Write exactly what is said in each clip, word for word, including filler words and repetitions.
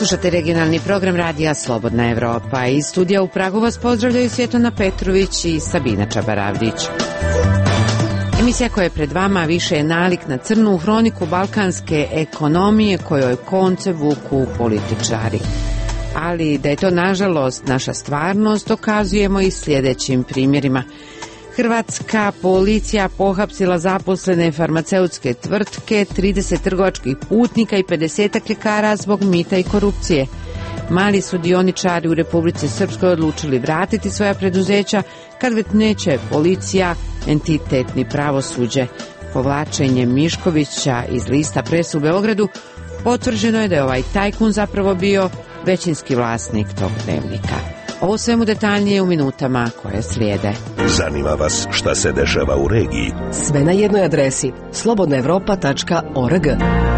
Slušate regionalni program radija Slobodna Evropa. Iz studija u Pragu vas pozdravljaju Svjetlana Petrović i Sabina Čabaravdić. Emisija koja je pred vama više je nalik na crnu hroniku balkanske ekonomije kojoj konce vuku političari. Ali da je to nažalost naša stvarnost dokazujemo i sljedećim primjerima. Hrvatska policija pohapsila zaposlene farmaceutske tvrtke, trideset trgovačkih putnika i pedeset ljekara zbog mita i korupcije. Mali su dioničari u Republici Srpskoj odlučili vratiti svoja preduzeća kad već neće policija, entitet ni pravosuđe. Povlačenjem Miškovića iz lista Pres u Beogradu potvrđeno je da je ovaj tajkun zapravo bio većinski vlasnik tog dnevnika. Ovo svemu detaljnije u minutama koje slijede. Zanima vas šta se dešava u regiji? Sve na jednoj adresi slobodna evropa tačka org.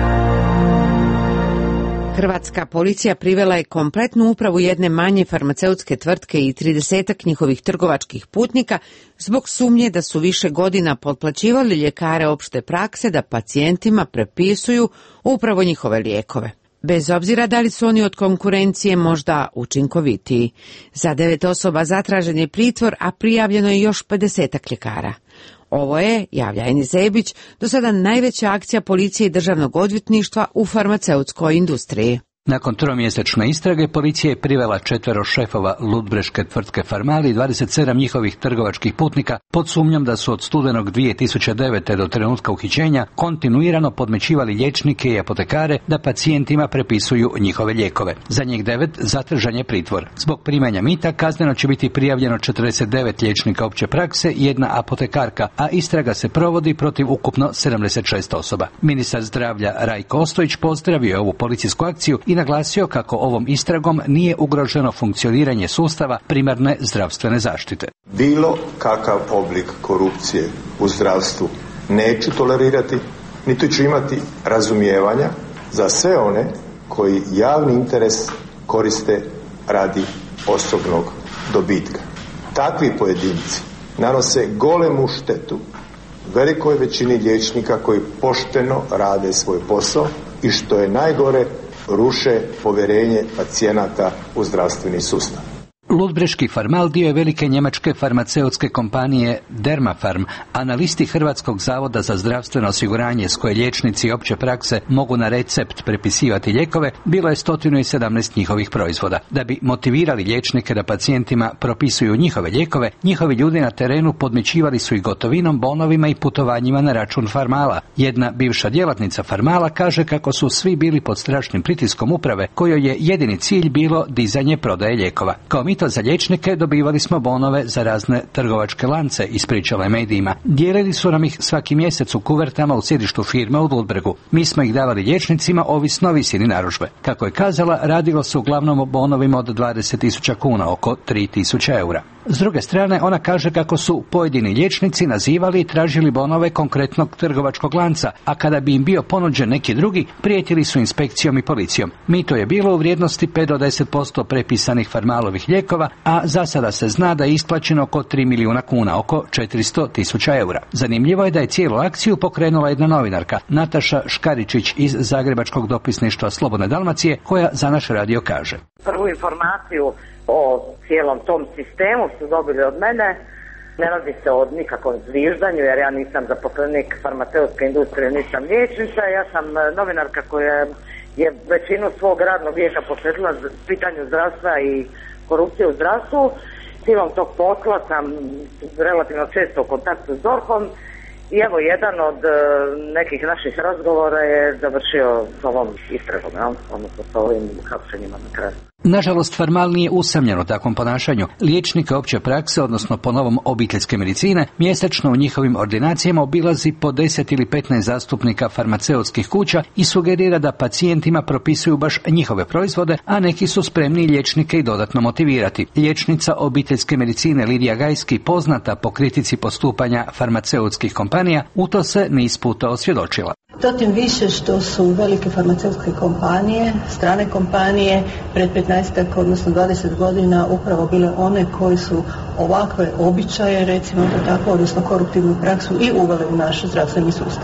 Hrvatska policija privela je kompletnu upravu jedne manje farmaceutske tvrtke i tridesetak njihovih trgovačkih putnika zbog sumnje da su više godina potplaćivali ljekare opšte prakse da pacijentima prepisuju upravo njihove lijekove. Bez obzira da li su oni od konkurencije možda učinkovitiji. Za devet osoba zatražen je pritvor, a prijavljeno je još pedesetak ljekara. Ovo je, javlja Enis Zebić, do sada najveća akcija policije i državnog odvjetništva u farmaceutskoj industriji. Nakon tromjesečne istrage, policija je privela četvero šefova ludbreške tvrtke Farmali i dvadeset sedam njihovih trgovačkih putnika pod sumnjom da su od studenog dvije tisuće devete. do trenutka uhićenja kontinuirano podmećivali liječnike i apotekare da pacijentima prepisuju njihove lijekove. Za njih devet zatražen je pritvor. Zbog primanja mita kazneno će biti prijavljeno četrdeset devet liječnika opće prakse i jedna apotekarka, a istraga se provodi protiv ukupno sedamdeset šest osoba. Ministar zdravlja Rajko Ostojić pozdravio je ovu policijsku akciju i naglasio kako ovom istragom nije ugroženo funkcioniranje sustava primarne zdravstvene zaštite. Bilo kakav oblik korupcije u zdravstvu neću tolerirati, niti ću imati razumijevanja za sve one koji javni interes koriste radi osobnog dobitka. Takvi pojedinci nanose golemu štetu velikoj većini liječnika koji pošteno rade svoj posao i što je najgore, ruše povjerenje pacijenata u zdravstveni sustav. Ludbreški Farmal dio je velike njemačke farmaceutske kompanije Dermafarm, a na listi Hrvatskog zavoda za zdravstveno osiguranje s koje liječnici opće prakse mogu na recept prepisivati lijekove, bilo je sto sedamnaest njihovih proizvoda. Da bi motivirali liječnike da pacijentima propisuju njihove lijekove, njihovi ljudi na terenu podmećivali su i gotovinom, bonovima i putovanjima na račun Farmala. Jedna bivša djelatnica Farmala kaže kako su svi bili pod strašnim pritiskom uprave, kojoj je jedini cilj bilo dizanje prodaje lijekova. Kao mito za liječnike dobivali smo bonove za razne trgovačke lance, ispričala je medijima. Dijelili su nam ih svaki mjesec u kuvertama u sjedištu firme u Ludbregu. Mi smo ih davali liječnicima ovisno o visini narudžbe. Kako je kazala, radilo se uglavnom o bonovima od dvadeset tisuća kuna, oko tri tisuće eura. S druge strane, ona kaže kako su pojedini liječnici nazivali i tražili bonove konkretnog trgovačkog lanca, a kada bi im bio ponuđen neki drugi, prijetili su inspekcijom i policijom. Mito je bilo u vrijednosti pet do deset posto prepisanih Farmalovih lijekova, a za sada se zna da je isplaćeno oko tri milijuna kuna, oko četiristo tisuća eura. Zanimljivo je da je cijelu akciju pokrenula jedna novinarka, Nataša Škaričić iz Zagrebačkog dopisništva Slobodne Dalmacije, koja za naš radio kaže. Prvu informaciju o cijelom tom sistemu su dobili od mene. Ne radi se o nikakvom zviždanju, jer ja nisam zaposlenik farmaceutske industrije, nisam liječnica. Ja sam novinarka koja je većinu svog radnog vijeka posvetila pitanju zdravstva i korupcije u zdravstvu. Cijelom tog posla sam relativno često u kontaktu s DORH-om i evo jedan od uh, nekih naših razgovora je završio s ovom istragom, ja? Odnosno s ovim hapšenjima na kraju. Nažalost, Farmal nije usamljen u takvom ponašanju. Liječnike opće prakse, odnosno po novom obiteljske medicine, mjesečno u njihovim ordinacijama obilazi po deset ili petnaest zastupnika farmaceutskih kuća i sugerira da pacijentima propisuju baš njihove proizvode, a neki su spremni liječnike i dodatno motivirati. Liječnica obiteljske medicine Lidija Gajski, poznata po kritici postupanja farmaceutskih kompanija, u to se niz puta osvjedočila. To tim više što su velike farmaceutske kompanije, strane kompanije, pred petnaestak, odnosno dvadeset godina upravo bile one koji su ovakve običaje, recimo to tako, odnosno koruptivnu praksu i uvele u naš zdravstveni sustav.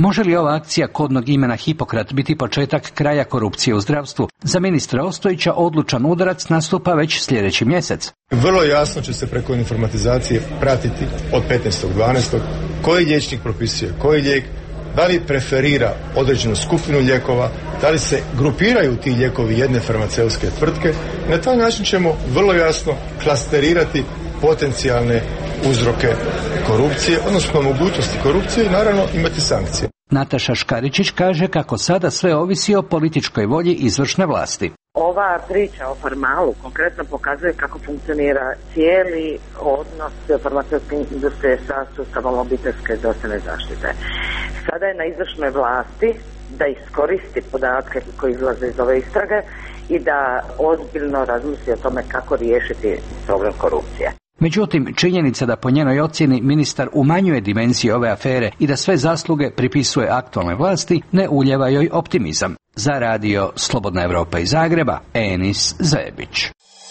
Može li ova akcija kodnog imena Hipokrat biti početak kraja korupcije u zdravstvu? Za ministra Ostojića odlučan udarac nastupa već sljedeći mjesec. Vrlo jasno će se preko informatizacije pratiti od petnaestog dvanaestog koji liječnik propisuje koji lijek, da li preferira određenu skupinu lijekova, da li se grupiraju ti lijekovi jedne farmaceutske tvrtke. Na taj način ćemo vrlo jasno klasterirati potencijalne uzroke korupcije, odnosno mogućnosti korupcije i naravno imati sankcije. Nataša Škaričić kaže kako sada sve ovisi o političkoj volji izvršne vlasti. Ova priča o Farmalu konkretno pokazuje kako funkcionira cijeli odnos farmaceutske industrije sa sustavom obiteljske zdravstvene zaštite. Sada je na izvršnoj vlasti da iskoristi podatke koji izlaze iz ove istrage i da ozbiljno razmisli o tome kako riješiti problem korupcije. Međutim, činjenica da po njenoj ocjeni ministar umanjuje dimenzije ove afere i da sve zasluge pripisuje aktualnoj vlasti ne uljeva joj optimizam. Za radio Slobodna Evropa iz Zagreba, Enis Zebić.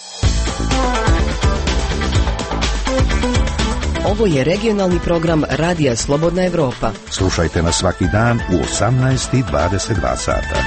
Ovo je regionalni program Radija Slobodna Evropa. Slušajte nas svaki dan u osamnaest i dvadeset dva sata.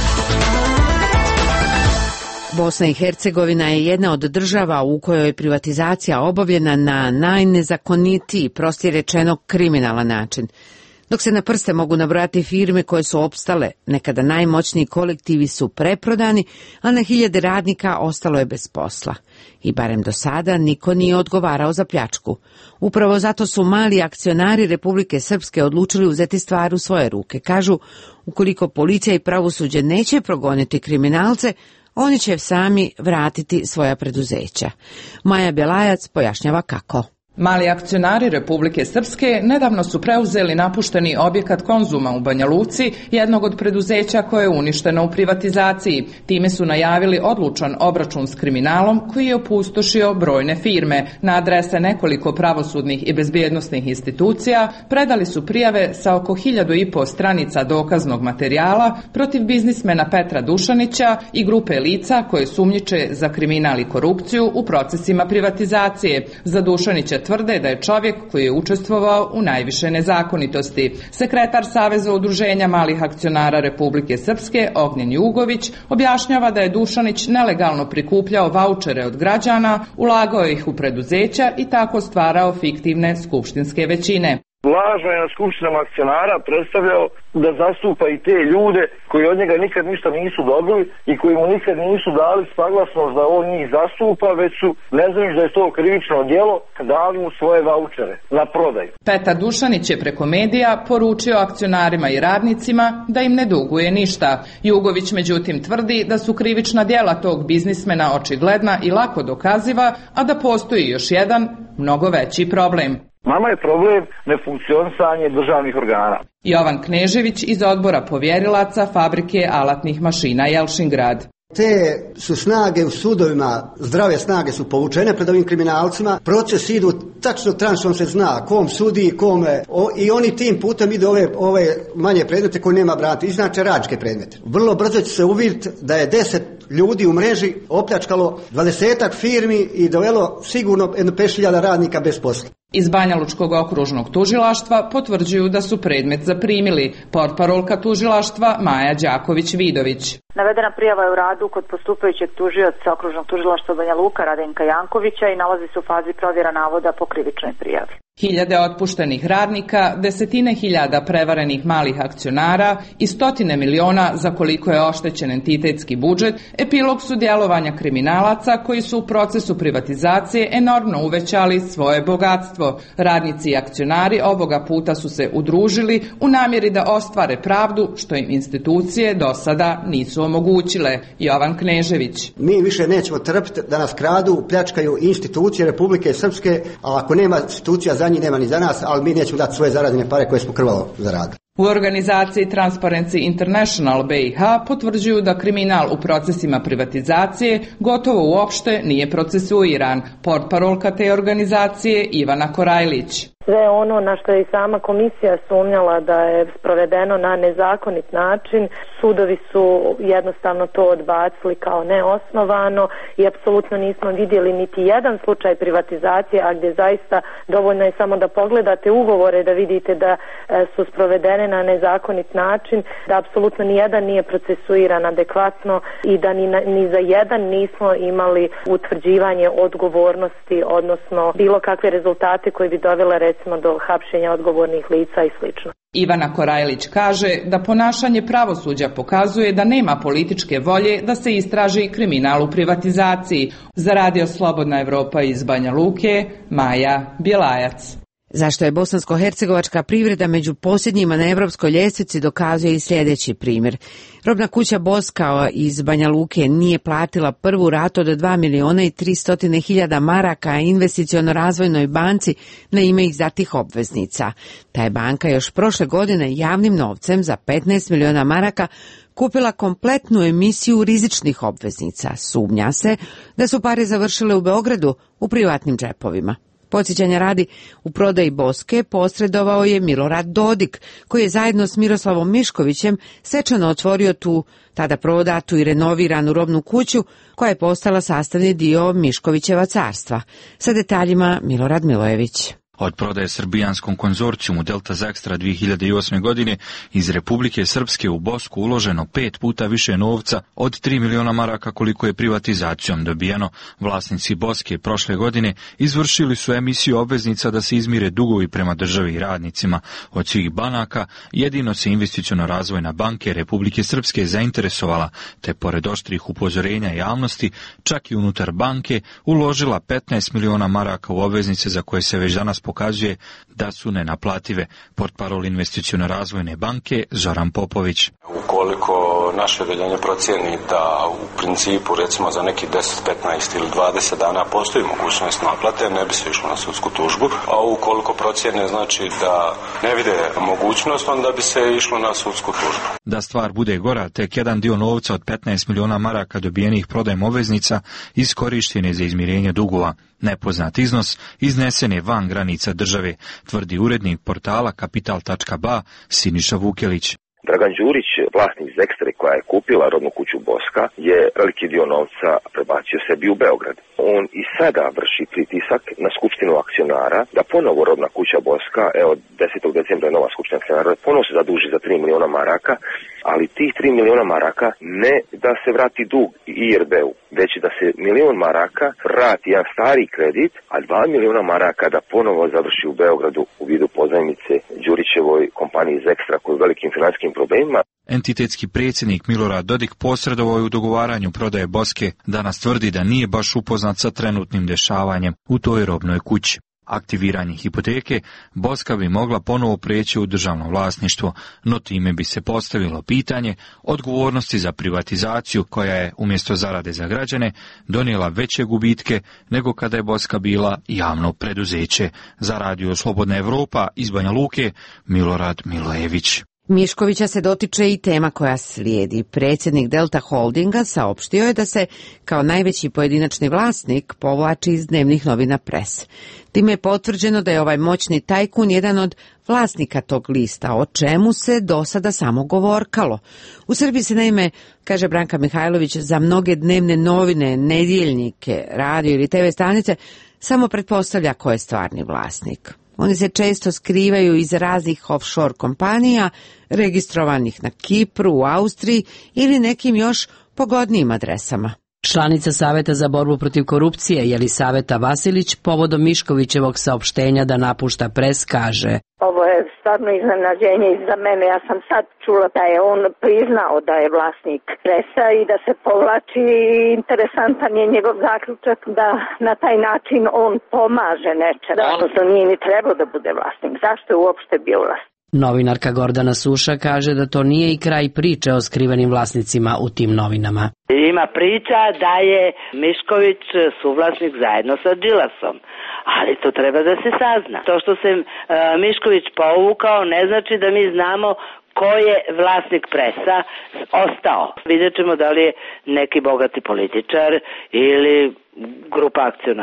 Bosna i Hercegovina je jedna od država u kojoj je privatizacija obavljena na najnezakonitiji, prostije rečeno kriminalan način. Dok se na prste mogu nabrojati firme koje su opstale, nekada najmoćniji kolektivi su preprodani, a na hiljade radnika ostalo je bez posla. I barem do sada niko nije odgovarao za pljačku. Upravo zato su mali akcionari Republike Srpske odlučili uzeti stvar u svoje ruke. Kažu, ukoliko policija i pravosuđe neće progoniti kriminalce, oni će sami vratiti svoja preduzeća. Maja Bjelajac pojašnjava kako. Mali akcionari Republike Srpske nedavno su preuzeli napušteni objekat Konzuma u Banja Luci, jednog od preduzeća koje je uništeno u privatizaciji. Time su najavili odlučan obračun s kriminalom koji je opustošio brojne firme. Na adrese nekoliko pravosudnih i bezbjednosnih institucija predali su prijave sa oko hiljadu i po stranica dokaznog materijala protiv biznismena Petra Dušanića i grupe lica koje sumnjiče za kriminal i korupciju u procesima privatizacije. Za Dušanića tvrde da je čovjek koji je učestvovao u najviše nezakonitosti. Sekretar Saveza udruženja malih akcionara Republike Srpske, Ognjen Jugović, objašnjava da je Dušanić nelegalno prikupljao vaučere od građana, ulagao ih u preduzeća i tako stvarao fiktivne skupštinske većine. Lažno je na skupštinama akcionara predstavljao da zastupa i te ljude koji od njega nikad ništa nisu dobili i koji mu nikad nisu dali saglasnost da on njih zastupa, već su, ne znajući da je to krivično djelo, dali mu svoje vaučere na prodaju. Petar Dušanić je preko medija poručio akcionarima i radnicima da im ne duguje ništa. Jugović međutim tvrdi da su krivična djela tog biznismena očigledna i lako dokaziva, a da postoji još jedan, mnogo veći problem. Nama je problem nefunkcionisanje državnih organa. Jovan Knežević iz odbora povjerilaca fabrike alatnih mašina Jelšingrad. Te su snage u sudovima, zdrave snage su povučene pred ovim kriminalcima, proces idu tačno tranšom se zna kom sudi, kome, o, i oni tim putem idu ove, ove manje predmete koje nema braniti, znači radničke predmete. Vrlo brzo će se uvidjeti da je deset ljudi u mreži opljačkalo dvadesetak firmi i dovelo sigurno jedno pet hiljada radnika bez posla. Iz Banjalučkog okružnog tužilaštva potvrđuju da su predmet zaprimili. Portparolka tužilaštva Maja Đaković-Vidović. Navedena prijava je u radu kod postupajućeg tužioca okružnog tužilaštva Banja Luka Radenka Jankovića i nalazi se u fazi provjera navoda po krivičnoj prijavi. Hiljade otpuštenih radnika, desetine hiljada prevarenih malih akcionara i stotine miliona za koliko je oštećen entitetski budžet, epilog su djelovanja kriminalaca koji su u procesu privatizacije enormno uvećali svoje bogatstvo. Radnici i akcionari ovoga puta su se udružili u namjeri da ostvare pravdu što im institucije do sada nisu omogućile. Jovan Knežević. Mi više nećemo trpiti da nas kradu, pljačkaju institucije Republike Srpske, a ako nema institucija za njih nema ni za nas, ali mi nećemo dati svoje zarađene pare koje smo krvavo zaradili. U organizaciji Transparency International B i H potvrđuju da kriminal u procesima privatizacije gotovo uopšte nije procesuiran. Portparolka te organizacije Ivana Korajlić. sve ono na što je i sama komisija sumnjala da je sprovedeno na nezakonit način, sudovi su jednostavno to odbacili kao neosnovano i apsolutno nismo vidjeli niti jedan slučaj privatizacije, a gdje zaista dovoljno je samo da pogledate ugovore da vidite da su sprovedene na nezakonit način, da apsolutno ni jedan nije procesuiran adekvatno i da ni, ni za jedan nismo imali utvrđivanje odgovornosti, odnosno bilo kakve rezultate koje bi dovele recimo do hapšenja odgovornih lica i slično. Ivana Korajlić kaže da ponašanje pravosuđa pokazuje da nema političke volje da se istraži kriminal u privatizaciji. Za Radio Slobodna Evropa iz Banja Luke, Maja Bjelajac. Zašto je bosansko-hercegovačka privreda među posljednjima na evropskoj ljestvici dokazuje i sljedeći primjer. Robna kuća Boska iz Banja Luke nije platila prvu ratu od dva miliona i tristo hiljada maraka investiciono-razvojnoj banci na ime izdatih obveznica. Ta je banka još prošle godine javnim novcem za petnaest miliona maraka kupila kompletnu emisiju rizičnih obveznica. Sumnja se da su pare završile u Beogradu u privatnim džepovima. Podsjećanja radi, u prodaji Boske posredovao je Milorad Dodik, koji je zajedno s Miroslavom Miškovićem svečano otvorio tu, tada prodatu i renoviranu robnu kuću, koja je postala sastavni dio Miškovićeva carstva. Sa detaljima Milorad Milojević. Od prodaje srbijanskom konzorcijumu Delta Zextra dvije hiljade osme. godine iz Republike Srpske u Bosku uloženo pet puta više novca od tri miliona maraka koliko je privatizacijom dobijeno. Vlasnici Boske prošle godine izvršili su emisiju obveznica da se izmire dugovi prema državi i radnicima. Od svih banaka jedino se investiciono-razvojna banke Republike Srpske zainteresovala, te pored oštrih upozorenja javnosti, čak i unutar banke uložila petnaest miliona maraka u obveznice za koje se već danas pokazuje da su nenaplative. Portparol investiciono-razvojne banke Zoran Popović. Ukoliko naše odeljenje procijeni da u principu recimo za neki deset, petnaest ili dvadeset dana postoji mogućnost naplate, ne bi se išlo na sudsku tužbu, a ukoliko procijene znači da ne vide mogućnost, onda bi se išlo na sudsku tužbu. Da stvar bude gora, tek jedan dio novca od petnaest miliona maraka dobijenih prodajem obveznica iskorišten je za izmirenje dugova. Nepoznat iznos iznesen je van granica države, tvrdi urednik portala kapital tačka ba Siniša Vukelić. Dragan Đurić, vlasnik Zextre koja je kupila robnu kuću Boska, je veliki dio novca prebacio sebi u Beograd. On i sada vrši pritisak na skupštinu akcionara da ponovo robna kuća Boska, evo desetog decembra je nova skupština akcionara, ponovo se zaduži za tri miliona maraka, ali tih tri miliona maraka ne da se vrati dug I R B-u, već da se milion maraka vrati jedan stari kredit, a dva miliona maraka da ponovo završi u Beogradu u vidu pozajmice Đurićevoj kompaniji Zextra koji je velikim financijskim problemima. Entitetski predsjednik Milorad Dodik posredovao je u dogovaranju prodaje Boske, danas tvrdi da nije baš upoznat sa trenutnim dešavanjem u toj robnoj kući. Aktiviranje hipoteke, Boska bi mogla ponovo preći u državno vlasništvo, no time bi se postavilo pitanje odgovornosti za privatizaciju koja je, umjesto zarade za građane, donijela veće gubitke nego kada je Boska bila javno preduzeće. Za Radio Slobodna Evropa iz Banja Luke, Milorad Milojević. Miškovića se dotiče i tema koja slijedi. Predsjednik Delta Holdinga saopštio je da se kao najveći pojedinačni vlasnik povlači iz dnevnih novina Pres. Time je potvrđeno da je ovaj moćni tajkun jedan od vlasnika tog lista, o čemu se do sada samo govorkalo. U Srbiji se naime, kaže Branka Mihajlović, za mnoge dnevne novine, nedjeljnike, radio ili te ve stanice samo pretpostavlja ko je stvarni vlasnik. Oni se često skrivaju iz raznih offshore kompanija, registrovanih na Kipru, u Austriji ili nekim još pogodnijim adresama. Članica Saveta za borbu protiv korupcije Jelisaveta Vasilić povodom Miškovićevog saopštenja da napušta Pres kaže: Ovo je stvarno iznenađenje i za mene. Ja sam sad čula da je on priznao da je vlasnik Presa i da se povlači. Interesantan je njegov zaključak da na taj način on pomaže nečem. Odnosno nije ni trebao da bude vlasnik. Zašto je uopšte bio vlasnik? Novinarka Gordana Suša kaže da to nije i kraj priče o skrivenim vlasnicima u tim novinama. Ima priča da je Mišković suvlasnik zajedno sa Đilasom, ali to treba da se sazna. To što se uh, Mišković povukao ne znači da mi znamo ko je vlasnik Presa ostao. Vidjet ćemo da li je neki bogati političar ili grupa akcionara.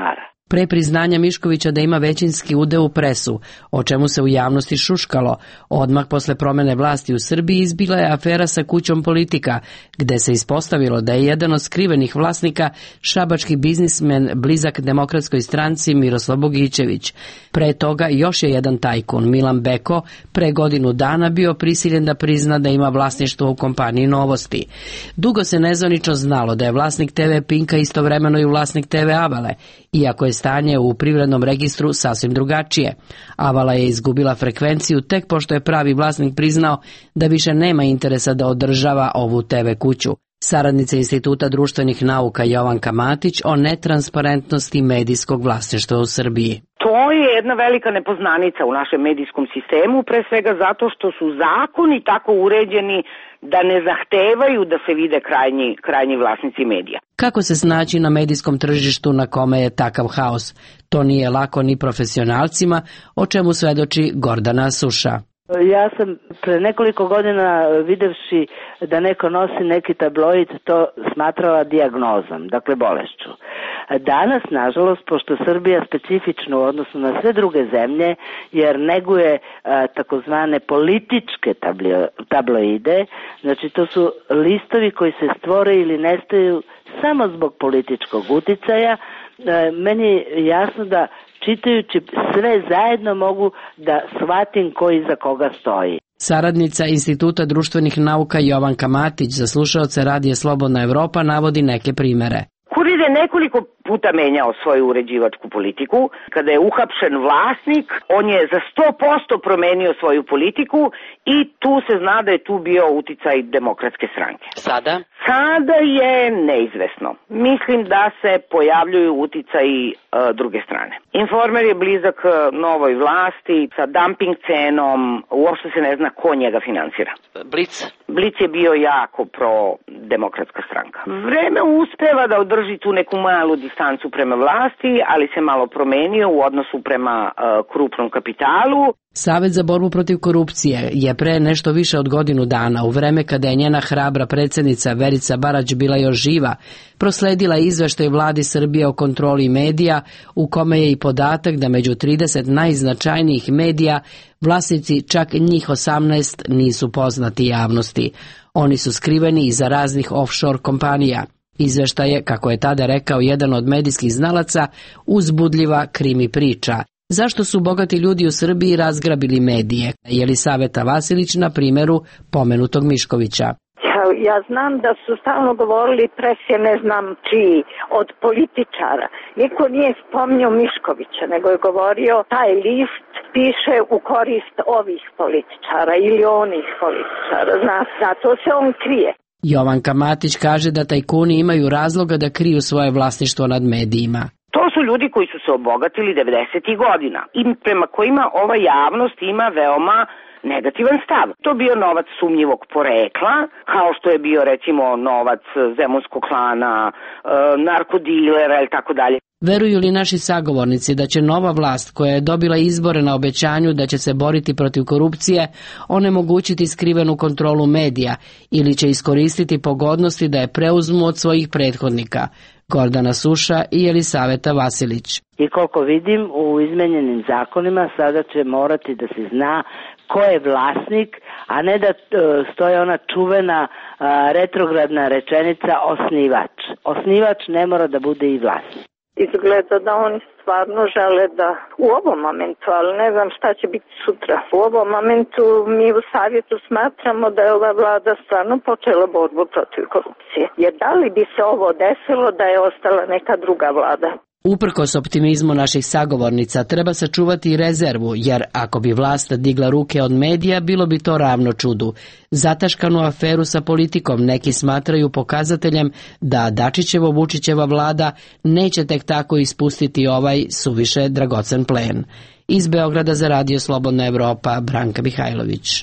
Pre priznanja Miškovića da ima većinski udeo u presu, o čemu se u javnosti šuškalo, odmah posle promene vlasti u Srbiji izbila je afera sa kućom Politika, gde se ispostavilo da je jedan od skrivenih vlasnika šabački biznismen blizak Demokratskoj stranci Miroslav Bogićević. Pre toga još je jedan tajkun, Milan Beko, pre godinu dana bio prisiljen da prizna da ima vlasništvo u kompaniji Novosti. Dugo se nezvanično znalo da je vlasnik te ve Pinka istovremeno i vlasnik te ve Avale, iako je stanje u privrednom registru sasvim drugačije. Avala je izgubila frekvenciju tek pošto je pravi vlasnik priznao da više nema interesa da održava ovu te ve kuću. Saradnica Instituta društvenih nauka Jovanka Matić o netransparentnosti medijskog vlasništva u Srbiji. To je jedna velika nepoznanica u našem medijskom sistemu, pre svega zato što su zakoni tako uređeni da ne zahtevaju da se vide krajnji, krajnji vlasnici medija. Kako se snaći na medijskom tržištu na kome je takav haos? To nije lako ni profesionalcima, o čemu svedoči Gordana Suša. Ja sam pre nekoliko godina videvši da neko nosi neki tabloid to smatrala dijagnozom, dakle bolešću. Danas, nažalost, pošto Srbija specifično u odnosu na sve druge zemlje, jer neguje a, takozvane političke tabloide, znači to su listovi koji se stvore ili nestaju samo zbog političkog uticaja, a, meni je jasno da čitajući sve zajedno mogu da shvatim ko iza koga stoji. Saradnica Instituta društvenih nauka Jovanka Matić za slušaoce Radija Slobodna Evropa navodi neke primere. Kurir je nekoliko puta menjao svoju uređivačku politiku. Kada je uhapšen vlasnik, on je za sto posto promenio svoju politiku i tu se zna da je tu bio uticaj Demokratske stranke. Sada? Sada je neizvesno. Mislim da se pojavljuju uticaji e, druge strane. Informer je blizak novoj vlasti sa dumping cenom, uopšte se ne zna ko njega finansira. Blic? Blic je bio jako pro-demokratska stranka. Vreme uspeva da održi tu neku malu distancu prema vlasti, ali se malo promenio u odnosu prema uh, krupnom kapitalu. Savet za borbu protiv korupcije je pre nešto više od godinu dana, u vreme kada je njena hrabra predsednica Verica Barać bila još živa, prosledila izveštaj vladi Srbije o kontroli medija, u kome je i podatak da među trideset najznačajnijih medija vlasnici čak njih osamnaest nisu poznati javnosti. Oni su skriveni iza raznih offshore kompanija. Izveštaj je, kako je tada rekao jedan od medijskih znalaca, uzbudljiva krimi priča. Zašto su bogati ljudi u Srbiji razgrabili medije? Jelisaveta Vasilić na primjeru pomenutog Miškovića. Ja, ja znam da su stalno govorili pres je ne znam čiji, od političara. Niko nije spominjao Miškovića, nego je govorio taj list piše u korist ovih političara ili onih političara. Zna, zato se on krije. Jovanka Matić kaže da tajkuni imaju razloga da kriju svoje vlasništvo nad medijima. To su ljudi koji su se obogatili devedesetih godina i prema kojima ova javnost ima veoma negativan stav. To bio novac sumnjivog porekla, kao što je bio recimo novac zemunskog klana, e, narkodilera ili tako dalje. Veruju li naši sagovornici da će nova vlast koja je dobila izbore na obećanju da će se boriti protiv korupcije onemogućiti skrivenu kontrolu medija ili će iskoristiti pogodnosti da je preuzmu od svojih prethodnika? Gordana Suša i Jelisaveta Vasilić. I koliko vidim, u izmenjenim zakonima sada će morati da se zna ko je vlasnik, a ne da stoje ona čuvena retrogradna rečenica osnivač. Osnivač ne mora da bude i vlasnik. Izgleda da oni stvarno žele da u ovom momentu, ali ne znam šta će biti sutra. U ovom momentu mi u savjetu smatramo da je ova vlada stvarno počela borbu protiv korupcije. Jer da li bi se ovo desilo da je ostala neka druga vlada? Uprkos optimizmu naših sagovornica treba sačuvati i rezervu, jer ako bi vlast digla ruke od medija, bilo bi to ravno čudu. Zataškanu aferu sa politikom neki smatraju pokazateljem da Dačićevo-Vučićeva vlada neće tek tako ispustiti ovaj suviše dragocen plen. Iz Beograda za Radio Slobodna Evropa, Branka Mihajlović.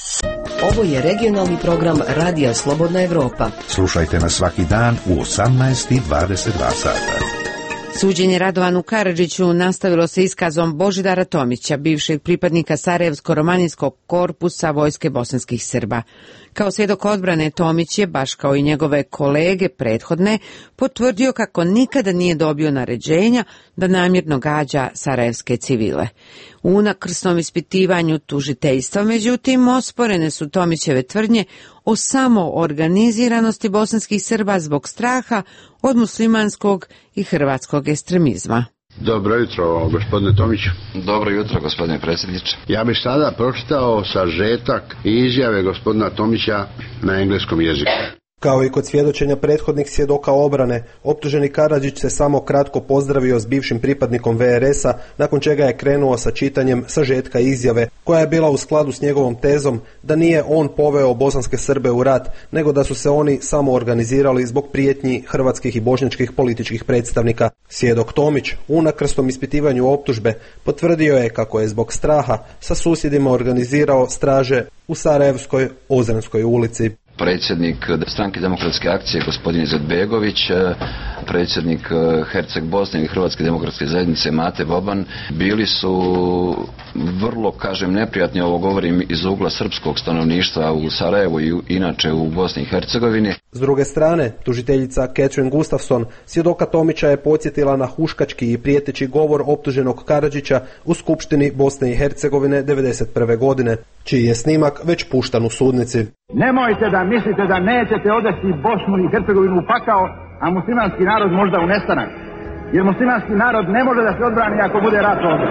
Ovo je regionalni program Radija Slobodna Evropa. Slušajte nas svaki dan u osamnaest i dvadeset dva sata. Suđenje Radovanu Karadžiću nastavilo se iskazom Božidara Tomića, bivšeg pripadnika Sarajevsko-romanijskog korpusa Vojske bosanskih Srba. Kao svjedok odbrane Tomić je, baš kao i njegove kolege prethodne, potvrdio kako nikada nije dobio naređenja da namjerno gađa sarajevske civile. U nakrsnom ispitivanju tužiteljstva, međutim, osporene su Tomićeve tvrdnje o samoorganiziranosti bosanskih Srba zbog straha od muslimanskog i hrvatskog ekstremizma. Dobro jutro, gospodine Tomiću. Dobro jutro, gospodine predsjedniče. Ja bih sada pročitao sažetak izjave gospodina Tomića na engleskom jeziku. Kao i kod svjedočenja prethodnih svjedoka obrane, optuženi Karadžić se samo kratko pozdravio s bivšim pripadnikom ve er es a, nakon čega je krenuo sa čitanjem sažetka izjave, koja je bila u skladu s njegovom tezom da nije on poveo bosanske Srbe u rat, nego da su se oni samo organizirali zbog prijetnji hrvatskih i bošnjačkih političkih predstavnika. Svjedok Tomić u nakrstom ispitivanju optužbe potvrdio je kako je zbog straha sa susjedima organizirao straže u Sarajevskoj Ozrenskoj ulici. Predsjednik stranke demokratske akcije gospodin Izetbegović, predsjednik Herceg Bosne i Hrvatske demokratske zajednice Mate Boban bili su vrlo, kažem, neprijatni, ovo govorim iz ugla srpskog stanovništva u Sarajevu i inače u Bosni i Hercegovini. S druge strane, tužiteljica Catherine Gustafson svjedoka Tomića je podsjetila na huškački i prijeteći govor optuženog Karadžića u Skupštini Bosne i Hercegovine devedeset prve godine, čiji je snimak već puštan u sudnici. Nemojte da mislite da nećete odvesti Bosnu i Hercegovinu u pakao, a muslimanski narod možda u nestanak. Jer muslimanski narod ne može da se odbrani ako bude rat ovdje.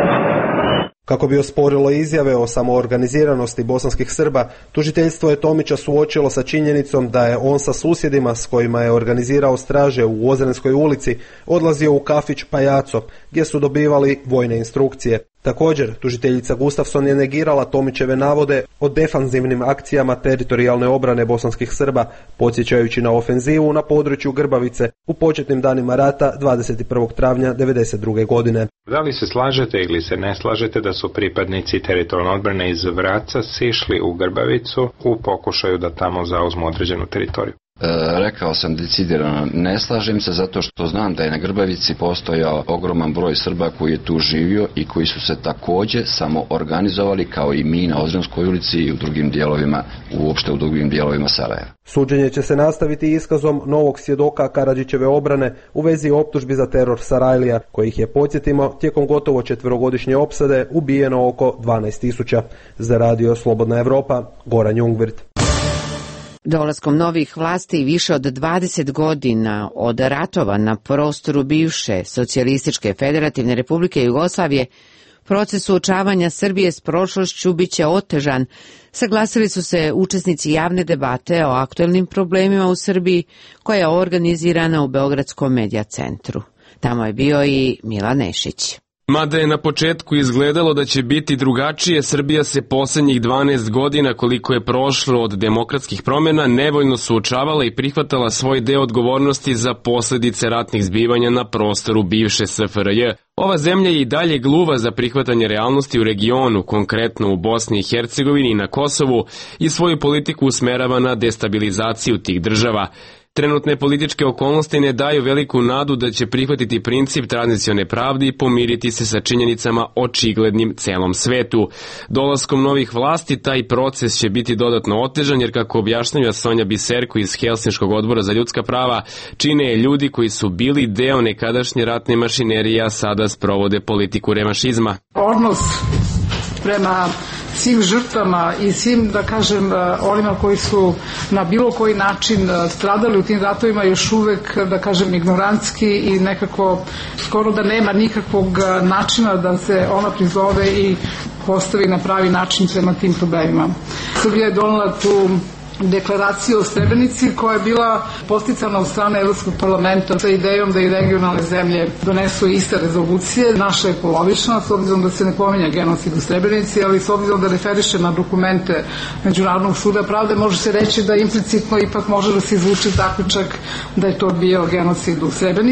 Kako bi osporilo izjave o samoorganiziranosti bosanskih Srba, tužiteljstvo je Tomića suočilo sa činjenicom da je on sa susjedima s kojima je organizirao straže u Ozrenskoj ulici odlazio u kafić Pajaco, gdje su dobivali vojne instrukcije. Također, tužiteljica Gustafson je negirala Tomićeve navode o defanzivnim akcijama teritorijalne obrane bosanskih Srba, podsjećajući na ofenzivu na području Grbavice u početnim danima rata dvadeset prvog travnja devedeset druge godine. Da li se slažete ili se ne slažete da su pripadnici teritorijalne odbrane iz Vraca sišli u Grbavicu u pokušaju da tamo zauzmu određenu teritoriju? E, rekao sam decidirano, ne slažem se zato što znam da je na Grbavici postojao ogroman broj Srba koji je tu živio i koji su se također samo organizovali kao i mi na Ozrenskoj ulici i u drugim dijelovima, uopšte u drugim dijelovima Sarajeva. Suđenje će se nastaviti iskazom novog svjedoka Karadžićeve obrane u vezi optužbi za teror Sarajlija, kojih je, podsjetimo, tijekom gotovo četverogodišnje opsade ubijeno oko dvanaest tisuća. Za radio Slobodna Evropa, Goran Jungvirt. Dolaskom novih vlasti više od dvadeset godina od ratova na prostoru bivše Socijalističke federativne republike Jugoslavije, proces suočavanja Srbije s prošlošću biće otežan, saglasili su se učesnici javne debate o aktuelnim problemima u Srbiji, koja je organizirana u Beogradskom medija centru. Tamo je bio i Milan Nešić. Mada je na početku izgledalo da će biti drugačije, Srbija se posljednjih dvanaest godina, koliko je prošlo od demokratskih promjena, nevoljno suočavala i prihvatala svoj deo odgovornosti za posljedice ratnih zbivanja na prostoru bivše S F R J. Ova zemlja je i dalje gluva za prihvatanje realnosti u regionu, konkretno u Bosni i Hercegovini i na Kosovu, i svoju politiku usmerava na destabilizaciju tih država. Trenutne političke okolnosti ne daju veliku nadu da će prihvatiti princip tranzicione pravde i pomiriti se sa činjenicama očiglednim celom svetu. Dolaskom novih vlasti taj proces će biti dodatno otežan, jer kako objašnjava Sonja Biserko iz Helsinškog odbora za ljudska prava, čine je ljudi koji su bili deo nekadašnje ratne mašinerije, a sada sprovode politiku revanšizma. Odnos prema svim žrtvama i svim, da kažem, onima koji su na bilo koji način stradali u tim ratovima još uvek, da kažem, ignorantski i nekako skoro da nema nikakvog načina da se ona prizove i postavi na pravi način prema tim problemima. Srbija je donela tu deklaraciju o Srebrenici koja je bila posticana od strane Evropskog parlamenta sa idejom da i regionalne zemlje donesu iste rezolucije. Naša je polovična, s obzirom da se ne pominja genocid u Srebrenici, ali s obzirom da referiše na dokumente Međunarodnog suda pravde, može se reći da implicitno ipak može da se izvuče zaključak da je to bio genocid u Srebrenici.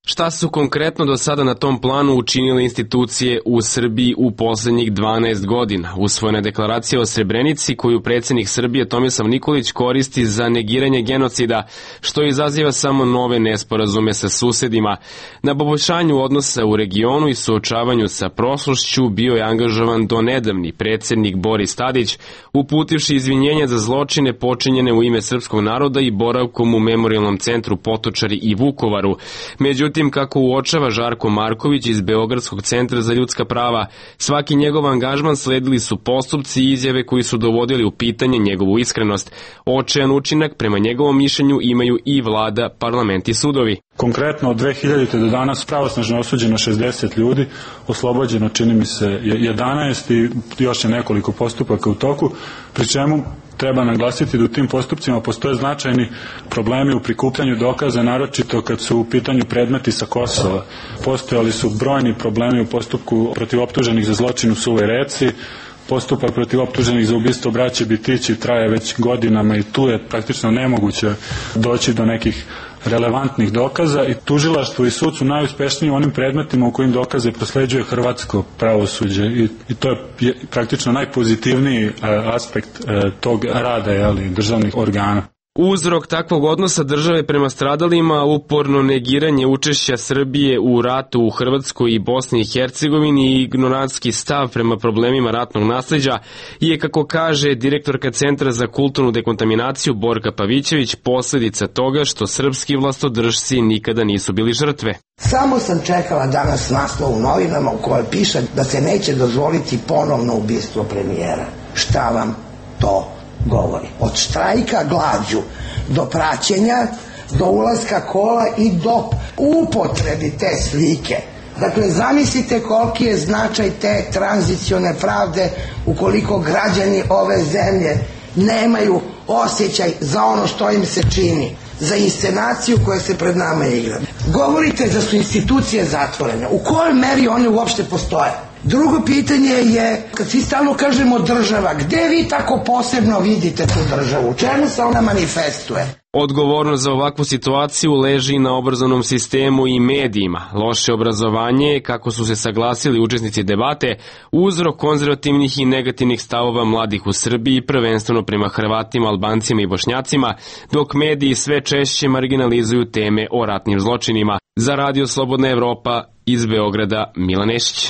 Šta su konkretno do sada na tom planu učinile institucije u Srbiji u poslednjih dvanaest godina? Usvojena deklaracija o Srebrenici koju predsjednik Srbije Tomislav Nikolić koristi za negiranje genocida, što izaziva samo nove nesporazume sa susedima. Na poboljšanju odnosa u regionu i suočavanju sa prošlošću bio je angažovan do nedavni predsjednik Boris Tadić, uputivši izvinjenja za zločine počinjene u ime srpskog naroda i boravkom u Memorijalnom centru Potočari i Vukovaru. Međutim, Međutim, kako uočava Žarko Marković iz Beogradskog centra za ljudska prava, svaki njegov angažman sledili su postupci i izjave koji su dovodili u pitanje njegovu iskrenost. Očajan učinak, prema njegovom mišljenju, imaju i vlada, parlament i sudovi. Konkretno od dve hiljadite do danas pravosnažno osuđeno šezdeset ljudi, oslobođeno čini mi se jedanaest i još je nekoliko postupaka u toku, pri čemu treba naglasiti da u tim postupcima postoje značajni problemi u prikupljanju dokaza, naročito kad su u pitanju predmeti sa Kosova. Postojali su brojni problemi u postupku protiv optuženih za zločin u Suvoj Reci, postupak protiv optuženih za ubistvo braće Bitići traje već godinama i tu je praktično nemoguće doći do nekih relevantnih dokaza i tužilaštvo i sud su najuspešniji u onim predmetima u kojim dokaze prosleđuje hrvatsko pravosuđe i, i to je praktično najpozitivniji aspekt tog rada, jeli, državnih organa. Uzrok takvog odnosa države prema stradalima, uporno negiranje učešća Srbije u ratu u Hrvatskoj i Bosni i Hercegovini i ignorantski stav prema problemima ratnog nasleđa je, kako kaže direktorka Centra za kulturnu dekontaminaciju Borka Pavićević, posljedica toga što srpski vlastodržci nikada nisu bili žrtve. Samo sam čekala danas naslov u novinama u kojoj piše da se neće dozvoliti ponovno ubistvo premijera. Šta vam to govori? Od štrajka glađu do praćenja, do ulaska kola i do upotrebi te slike. Dakle, zamislite koliki je značaj te tranzicione pravde ukoliko građani ove zemlje nemaju osjećaj za ono što im se čini, za inscenaciju koja se pred nama igra. Govorite da su institucije zatvorene. U kojoj meri one uopšte postoje? Drugo pitanje je, kad svi stalno kažemo država, gde vi tako posebno vidite tu državu? U čemu se ona manifestuje? Odgovornost za ovakvu situaciju leži na obrazovnom sistemu i medijima. Loše obrazovanje, kako su se saglasili učesnici debate, uzrok konzervativnih i negativnih stavova mladih u Srbiji, prvenstveno prema Hrvatima, Albancima i Bošnjacima, dok mediji sve češće marginalizuju teme o ratnim zločinima. Za Radio Slobodna Evropa iz Beograda, Milan Nešić.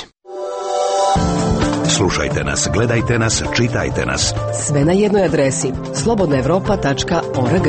Slušajte nas, gledajte nas, čitajte nas. Sve na jednoj adresi slobodna evropa tačka org.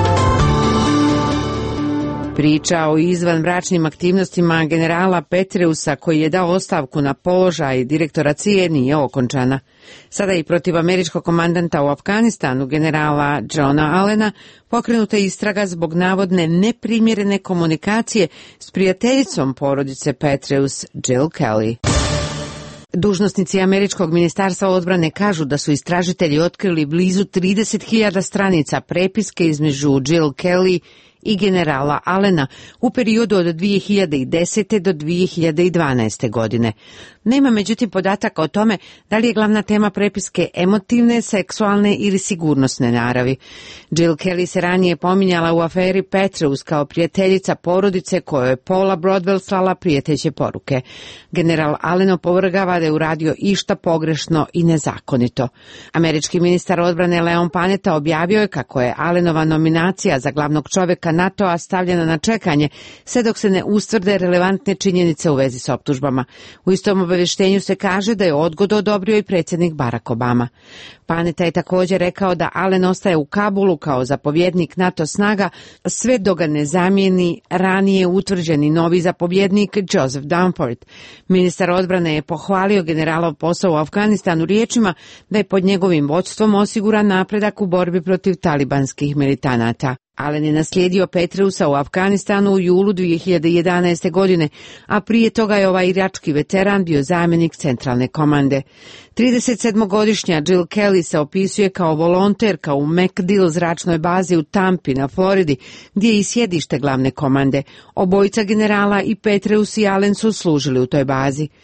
Priča o izvanbračnim aktivnostima generala Petreusa, koji je dao ostavku na položaj direktora C I A, nije okončana. Sada i protiv američkog komandanta u Afganistanu, generala Johna Allena, pokrenuta istraga zbog navodne neprimjerene komunikacije s prijateljicom porodice Petreus, Jill Kelly. Dužnosnici američkog ministarstva odbrane kažu da su istražitelji otkrili blizu trideset hiljada stranica prepiske između Jill Kelly i generala Allena u periodu od dve hiljade desete do dve hiljade dvanaeste. godine. Nema međutim podataka o tome da li je glavna tema prepiske emotivne, seksualne ili sigurnosne naravi. Jill Kelly se ranije pominjala u aferi Petreus kao prijateljica porodice kojoj je Paula Broadwell slala prijeteće poruke. General Allen opovrgava da je uradio išta pogrešno i nezakonito. Američki ministar odbrane Leon Panetta objavio je kako je Allenova nominacija za glavnog čovjeka NATO-a stavljena na čekanje, sve dok se ne ustvrde relevantne činjenice u vezi s optužbama. U istom obavještenju se kaže da je odgodu odobrio i predsjednik Barack Obama. Panetta je također rekao da Allen ostaje u Kabulu kao zapovjednik NATO snaga sve dok ga ne zamijeni ranije utvrđeni novi zapovjednik Joseph Dunford. Ministar odbrane je pohvalio generalov posao u Afganistanu riječima da je pod njegovim vodstvom osiguran napredak u borbi protiv talibanskih militanata. Allen je naslijedio Petreusa u Afganistanu u julu dve hiljade jedanaeste. godine, a prije toga je ovaj irački veteran bio zamjenik centralne komande. tridesetsedmogodišnja Jill Kelly se opisuje kao volonterka u MacDill zračnoj bazi u Tampi na Floridi, gdje je i sjedište glavne komande. Obojica generala i Petreus i Allen su služili u toj bazi.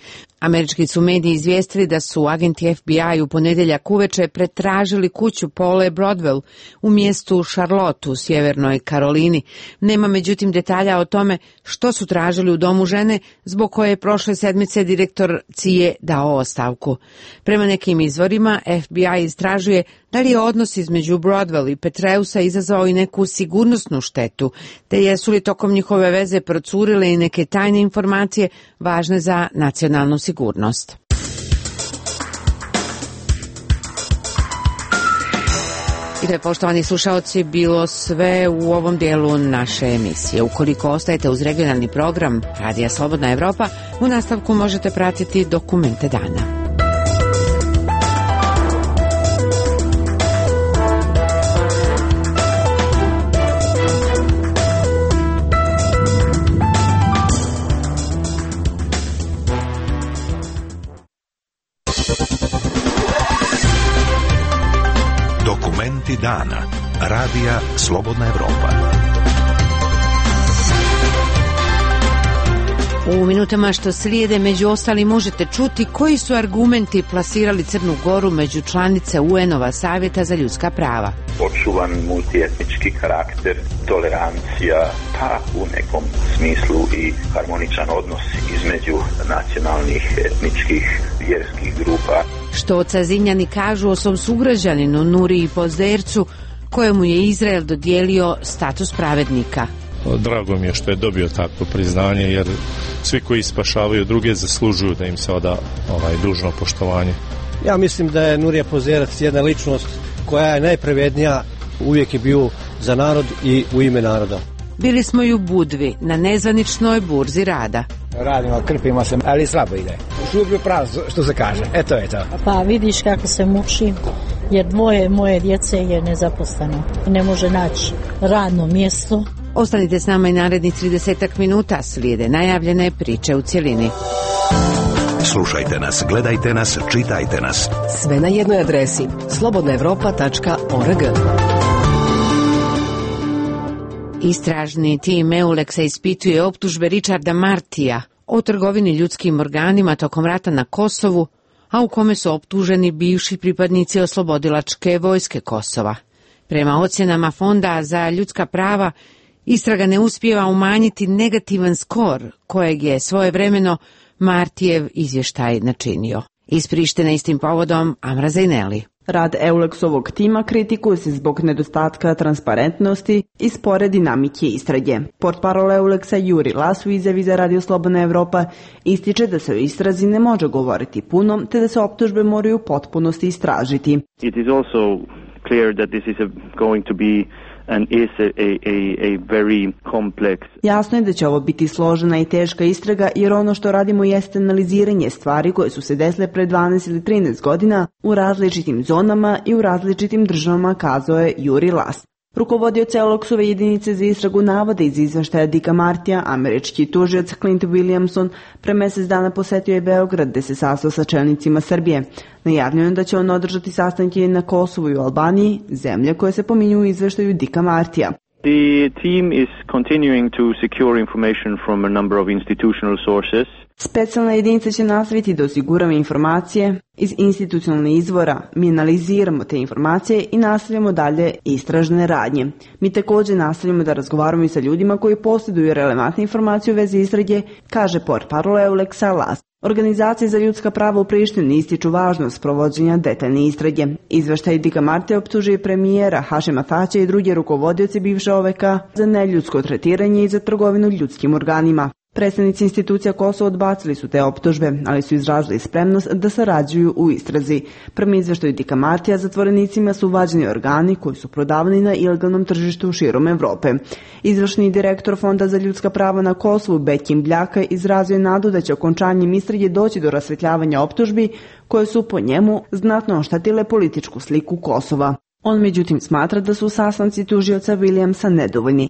Američki su mediji izvijestili da su agenti F B I u ponedeljak uveče pretražili kuću Paule Broadwell u mjestu Charlotte u sjevernoj Karolini. Nema međutim detalja o tome što su tražili u domu žene zbog koje je prošle sedmice direktor C I A dao ostavku. Prema nekim izvorima F B I istražuje da li je odnos između Broadwell i Petreusa izazvao i neku sigurnosnu štetu, te jesu li tokom njihove veze procurile i neke tajne informacije važne za nacionalnu sigurnost. I to je, poštovani slušaoci, bilo sve u ovom dijelu naše emisije. Ukoliko ostajete uz regionalni program Radija Slobodna Evropa, u nastavku možete pratiti dokumente dana. Dokumenti dana. Radija Slobodna Evropa. U minutama što slijede među ostalim možete čuti koji su argumenti plasirali Crnu Goru među članice U N-ova Savjeta za ljudska prava. Očuvan multietnički karakter, tolerancija, pa u nekom smislu i harmoničan odnos između nacionalnih, etničkih, vjerskih grupa. Što Cazinjani kažu o svom sugrađaninu Nuriji Pozdercu, kojemu je Izrael dodijelio status pravednika. Drago mi je što je dobio takvo priznanje, jer svi koji spašavaju druge zaslužuju da im se oda ovaj, dužno poštovanje. Ja mislim da je Nurija Pozerac jedna ličnost koja je najpravednija, uvijek je bio za narod i u ime naroda. Bili smo i u Budvi, na nezvaničnoj burzi rada. Radimo, krpimo se, ali slabo ide. Šuplju prav, što se kaže, eto je to. Pa vidiš kako se muči, jer dvoje moje djece je nezaposleno. Ne može naći radno mjesto. Ostanite s nama i narednih tridesetak minuta, slijede najavljene priče u cjelini. Slušajte nas, gledajte nas, čitajte nas. Sve na jednoj adresi slobodna evropa tačka org. Istražni tim Euleksa ispituje optužbe Richarda Martija o trgovini ljudskim organima tokom rata na Kosovu, a u kome su optuženi bivši pripadnici oslobodilačke vojske Kosova. Prema ocjenama Fonda za ljudska prava, istraga ne uspijeva umanjiti negativan skor kojeg je svojevremeno Martijev izvještaj načinio. Iz Prištine istim povodom Amra Zajneli. Rad Euleksovog tima kritikuje se zbog nedostatka transparentnosti i spore dinamike istrage. Portparol Euleksa Juri Las u izjavi za Radio Slobodna Evropa ističe da se o istrazi ne može govoriti puno, te da se optužbe moraju u potpunosti istražiti. It is also clear that this is a, going to be and is a, a, a very complex. Jasno je da će ovo biti složena i teška istraga, jer ono što radimo jeste analiziranje stvari koje su se desile pre dvanaest ili trinaest godina u različitim zonama i u različitim državama, kazao je Juri Las. Rukovodioc Euleksove jedinice za istragu navode iz izveštaja Dicka Martija, američki tužioc Clint Williamson pre mjesec dana posetio je Beograd, gde se sastao sa čelnicima Srbije. Najavljeno je da će on održati sastanke na Kosovu i u Albaniji, zemlje koje se pominju u izveštaju Dicka Martija. The team is continuing to secure information from a number of institutional sources. Specijalna jedinica će nastaviti da osigurava informacije iz institucionalnih izvora. Mi analiziramo te informacije i nastavljamo dalje istražne radnje. Mi također nastavljamo da razgovaramo i sa ljudima koji posjeduju relevantne informacije u vezi istrage, kaže portparol Euleksa Las. Organizacije za ljudska prava u Prištini ističu važnost provođenja detaljne istrage. Izveštaj Dicka Martija optužuje premijera Hašima Tačija i druge rukovodioce bivše O V K za neljudsko tretiranje i za trgovinu ljudskim organima. Predstavnici institucija Kosova odbacili su te optužbe, ali su izrazili spremnost da sarađuju u istrazi. Prema izveštaju Dicka Martija, zatvorenicima su vađeni organi koji su prodavani na ilegalnom tržištu širom Evrope. Izvršni direktor Fonda za ljudska prava na Kosovu Bekim Bljaka izrazio je nadu da će okončanjem istrage doći do rasvetljavanja optužbi koje su po njemu znatno oštetile političku sliku Kosova. On međutim smatra da su sastanci tužioca Williamsa nedovoljni.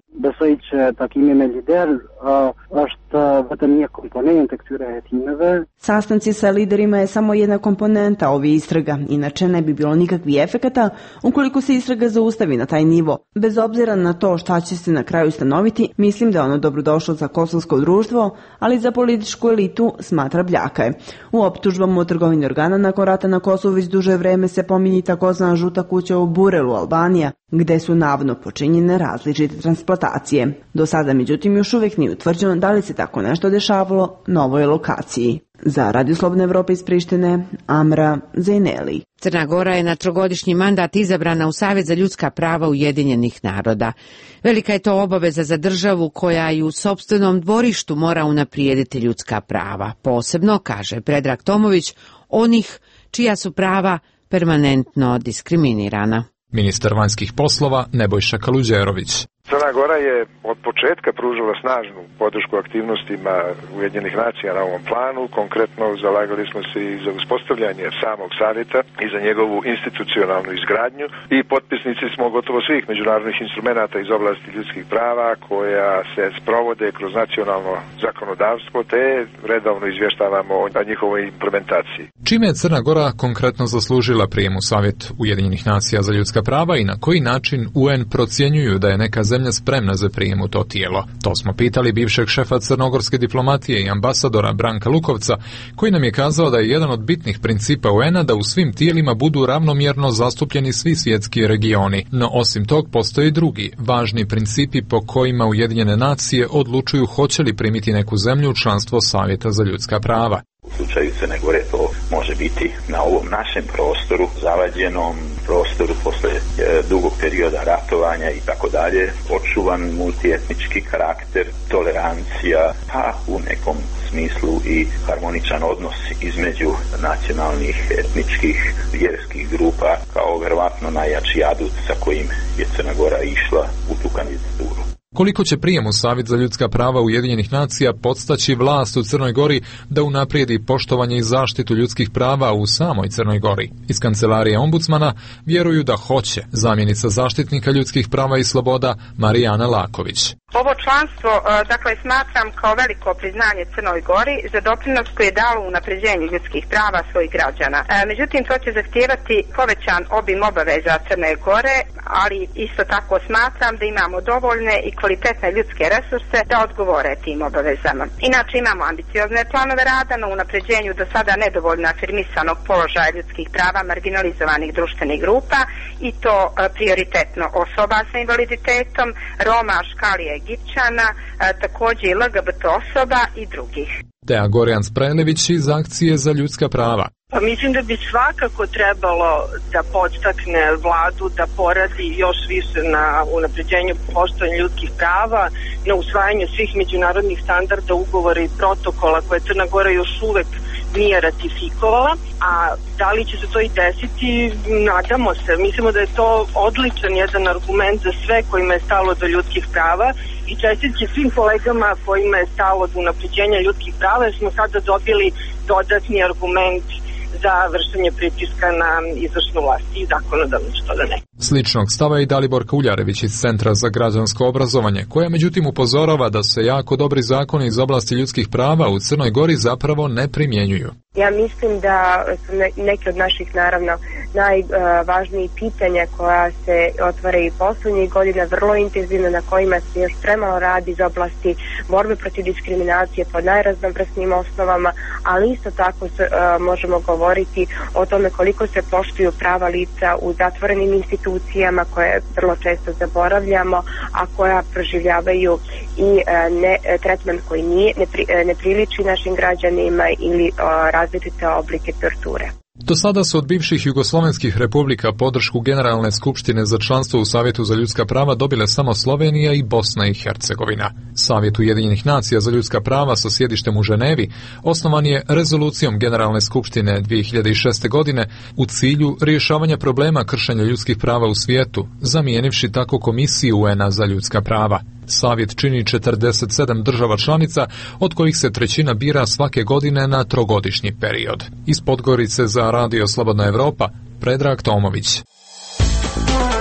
Sastanci sa liderima je samo jedna komponenta ovi istraga, inače ne bi bilo nikakvih efekata ukoliko se istraga zaustavi na taj nivo. Bez obzira na to šta će se na kraju stanoviti, mislim da je ono dobrodošlo za kosovsko društvo, ali za političku elitu, smatra Bljaka je. U optužbama o trgovini organa nakon rata na Kosovu već duže vreme se pominji takozvana žuta kuća u Burelu, Albanija, gde su navodno počinjene različite transplantacije. Do sada, međutim, još uvijek nije utvrđeno da li se tako nešto dešavalo na ovoj lokaciji. Za Radio Slobodna Evropa iz Prištine, Amra Zejneli. Crna Gora je na trogodišnji mandat izabrana u Savet za ljudska prava Ujedinjenih naroda. Velika je to obaveza za državu koja i u sopstvenom dvorištu mora unaprijediti ljudska prava. Posebno, kaže Predrag Tomović, onih čija su prava permanentno diskriminirana. Ministar vanjskih poslova Nebojša Kaluđerović. Crna Gora je od početka pružila snažnu podršku aktivnostima Ujedinjenih nacija na ovom planu. Konkretno zalagali smo se i za uspostavljanje samog savjeta i za njegovu institucionalnu izgradnju i potpisnici smo gotovo svih međunarodnih instrumenata iz oblasti ljudskih prava koja se sprovode kroz nacionalno zakonodavstvo, te redovno izvještavamo o njihovoj implementaciji. Čime je Crna Gora konkretno zaslužila prijem u Savjet Ujedinjenih nacija za ljudska prava i na koji način U N procjenjuju da je neka zemlja spremna za prijem u to tijelo? To smo pitali bivšeg šefa crnogorske diplomatije i ambasadora Branka Lukovca, koji nam je kazao da je jedan od bitnih principa U N-a da u svim tijelima budu ravnomjerno zastupljeni svi svjetski regioni. No osim tog postoje drugi, važni principi po kojima Ujedinjene nacije odlučuju hoće li primiti neku zemlju u članstvo Savjeta za ljudska prava. U slučaju Crne Gore to može biti na ovom našem prostoru, zavađenom prostoru posle e, dugog perioda ratovanja i tako dalje, očuvan multietnički karakter, tolerancija, pa u nekom smislu i harmoničan odnos između nacionalnih, etničkih, vjerskih grupa kao verovatno najjači adut sa kojim je Crna Gora išla u tu kandidaturu. Koliko će prijem u Savjet za ljudska prava Ujedinjenih nacija podstaći vlast u Crnoj Gori da unaprijedi poštovanje i zaštitu ljudskih prava u samoj Crnoj Gori? Iz kancelarije ombudsmana vjeruju da hoće zamjenica zaštitnika ljudskih prava i sloboda Marijana Laković. Ovo članstvo, dakle, smatram kao veliko priznanje Crnoj Gori za doprinos koji je dalo u unapređenju ljudskih prava svojih građana. Međutim, to će zahtijevati povećan obim obaveza Crne Gore, ali isto tako smatram da imamo dovoljne i kvalitetne ljudske resurse da odgovore tim obavezama. Inače, imamo ambiciozne planove rada na unapređenju do sada nedovoljno afirmisanog položaja ljudskih prava marginalizovanih društvenih grupa i to prioritetno osoba sa invaliditetom, Roma, Škalije, Egipćana, također i L G B T osoba i drugih. Teja Gorjan Sprelević iz Akcije za ljudska prava. Pa mislim da bi svakako trebalo da podstakne vladu da poradi još više na unapređenju poštovanja ljudskih prava, na usvajanju svih međunarodnih standarda, ugovora i protokola koje Crna Gora još uvek nije ratifikovala, a da li će se to i desiti, nadamo se. Mislimo da je to odličan jedan argument za sve kojima je stalo do ljudskih prava i čestitke svim kolegama kojima je stalo do unapređenja ljudskih prava, jer smo sada dobili dodatni argument za vršenje pritiska na izvršnu vlast i zakonodavno, što da ne. Sličnog stava i Dalibor Kuljarević iz Centra za građansko obrazovanje, koja međutim upozorava da se jako dobri zakoni iz oblasti ljudskih prava u Crnoj Gori zapravo ne primjenjuju. Ja mislim da su neke od naših, naravno, najvažnijih pitanja koja se otvara i posljednjih godina vrlo intenzivno, na kojima se još premalo radi iz oblasti borbe protiv diskriminacije po najraznovrsnijim osnovama, ali isto tako se, uh, možemo govoriti o tome koliko se poštuju prava lica u zatvorenim institucijama koje vrlo često zaboravljamo, a koja proživljavaju i uh, ne, tretman koji nije, ne, pri, ne priliči našim građanima ili uh, različite oblike torture. Do sada su od bivših jugoslovenskih republika podršku Generalne skupštine za članstvo u Savjetu za ljudska prava dobile samo Slovenija i Bosna i Hercegovina. Savjet Ujedinjenih nacija za ljudska prava sa sjedištem u Ženevi osnovan je rezolucijom Generalne skupštine dvije hiljade šeste. godine u cilju rješavanja problema kršenja ljudskih prava u svijetu, zamijenivši tako Komisiju U N-a za ljudska prava. Savjet čini četrdeset sedam država članica, od kojih se trećina bira svake godine na trogodišnji period. Iz Podgorice za Radio Slobodna Evropa, Predrag Tomović.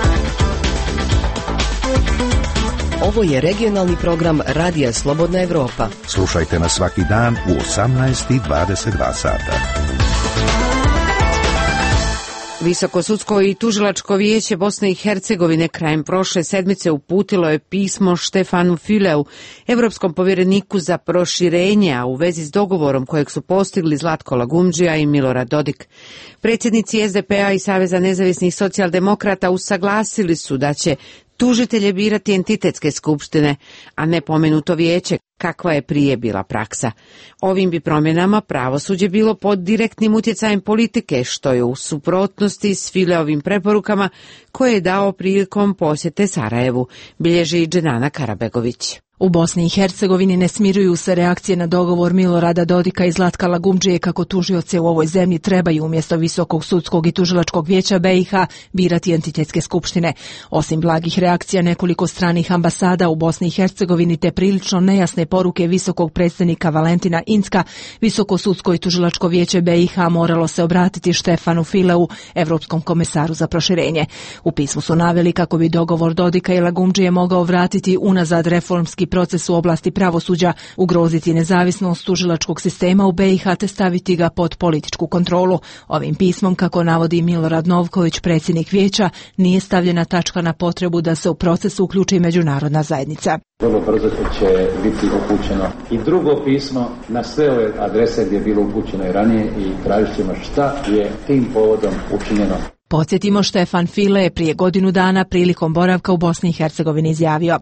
Ovo je regionalni program Radija Slobodna Evropa. Slušajte nas svaki dan u osamnaest i dvadeset dva sata. Visoko sudsko i tužilačko vijeće Bosne i Hercegovine krajem prošle sedmice uputilo je pismo Štefanu Füleu, evropskom povjereniku za proširenje, a u vezi s dogovorom kojeg su postigli Zlatko Lagumdžija i Milorad Dodik. Predsjednici es de pe a i Saveza nezavisnih socijaldemokrata usaglasili su da će tužitelje birati entitetske skupštine, a ne pomenuto vijeće, kakva je prije bila praksa. Ovim bi promjenama pravosuđe bilo pod direktnim utjecajem politike, što je u suprotnosti s Fileovim preporukama koje je dao prilikom posjete Sarajevu, bilježi Dženana Karabegović. U Bosni i Hercegovini ne smiruju se reakcije na dogovor Milorada Dodika i Zlatka Lagumdžije kako tužioce u ovoj zemlji trebaju umjesto Visokog sudskog i tužilačkog vijeća be i ha birati entitetske skupštine. Osim blagih reakcija nekoliko stranih ambasada u Bosni i Hercegovini te prilično nejasne poruke visokog predstavnika Valentina Incka, Visoko sudsko i tužilačko vijeće be i ha moralo se obratiti Štefanu Fileu, Evropskom komesaru za proširenje. U pismu su naveli kako bi dogovor Dodika i Lagumdžije mogao vratiti unazad reformski proces u oblasti pravosuđa, ugroziti nezavisnost tužilačkog sistema u be i ha te staviti ga pod političku kontrolu. Ovim pismom, kako navodi Milorad Novković, predsjednik vijeća, nije stavljena tačka na potrebu da se u proces uključi međunarodna zajednica. Vrlo brzo će biti upućeno i drugo pismo na sve ove adrese gdje je bilo upućeno i ranije i tražit ćemo šta je tim povodom učinjeno. Podsjetimo, Štefan File je prije godinu dana prilikom boravka u Bosni i Hercegovini izjavio: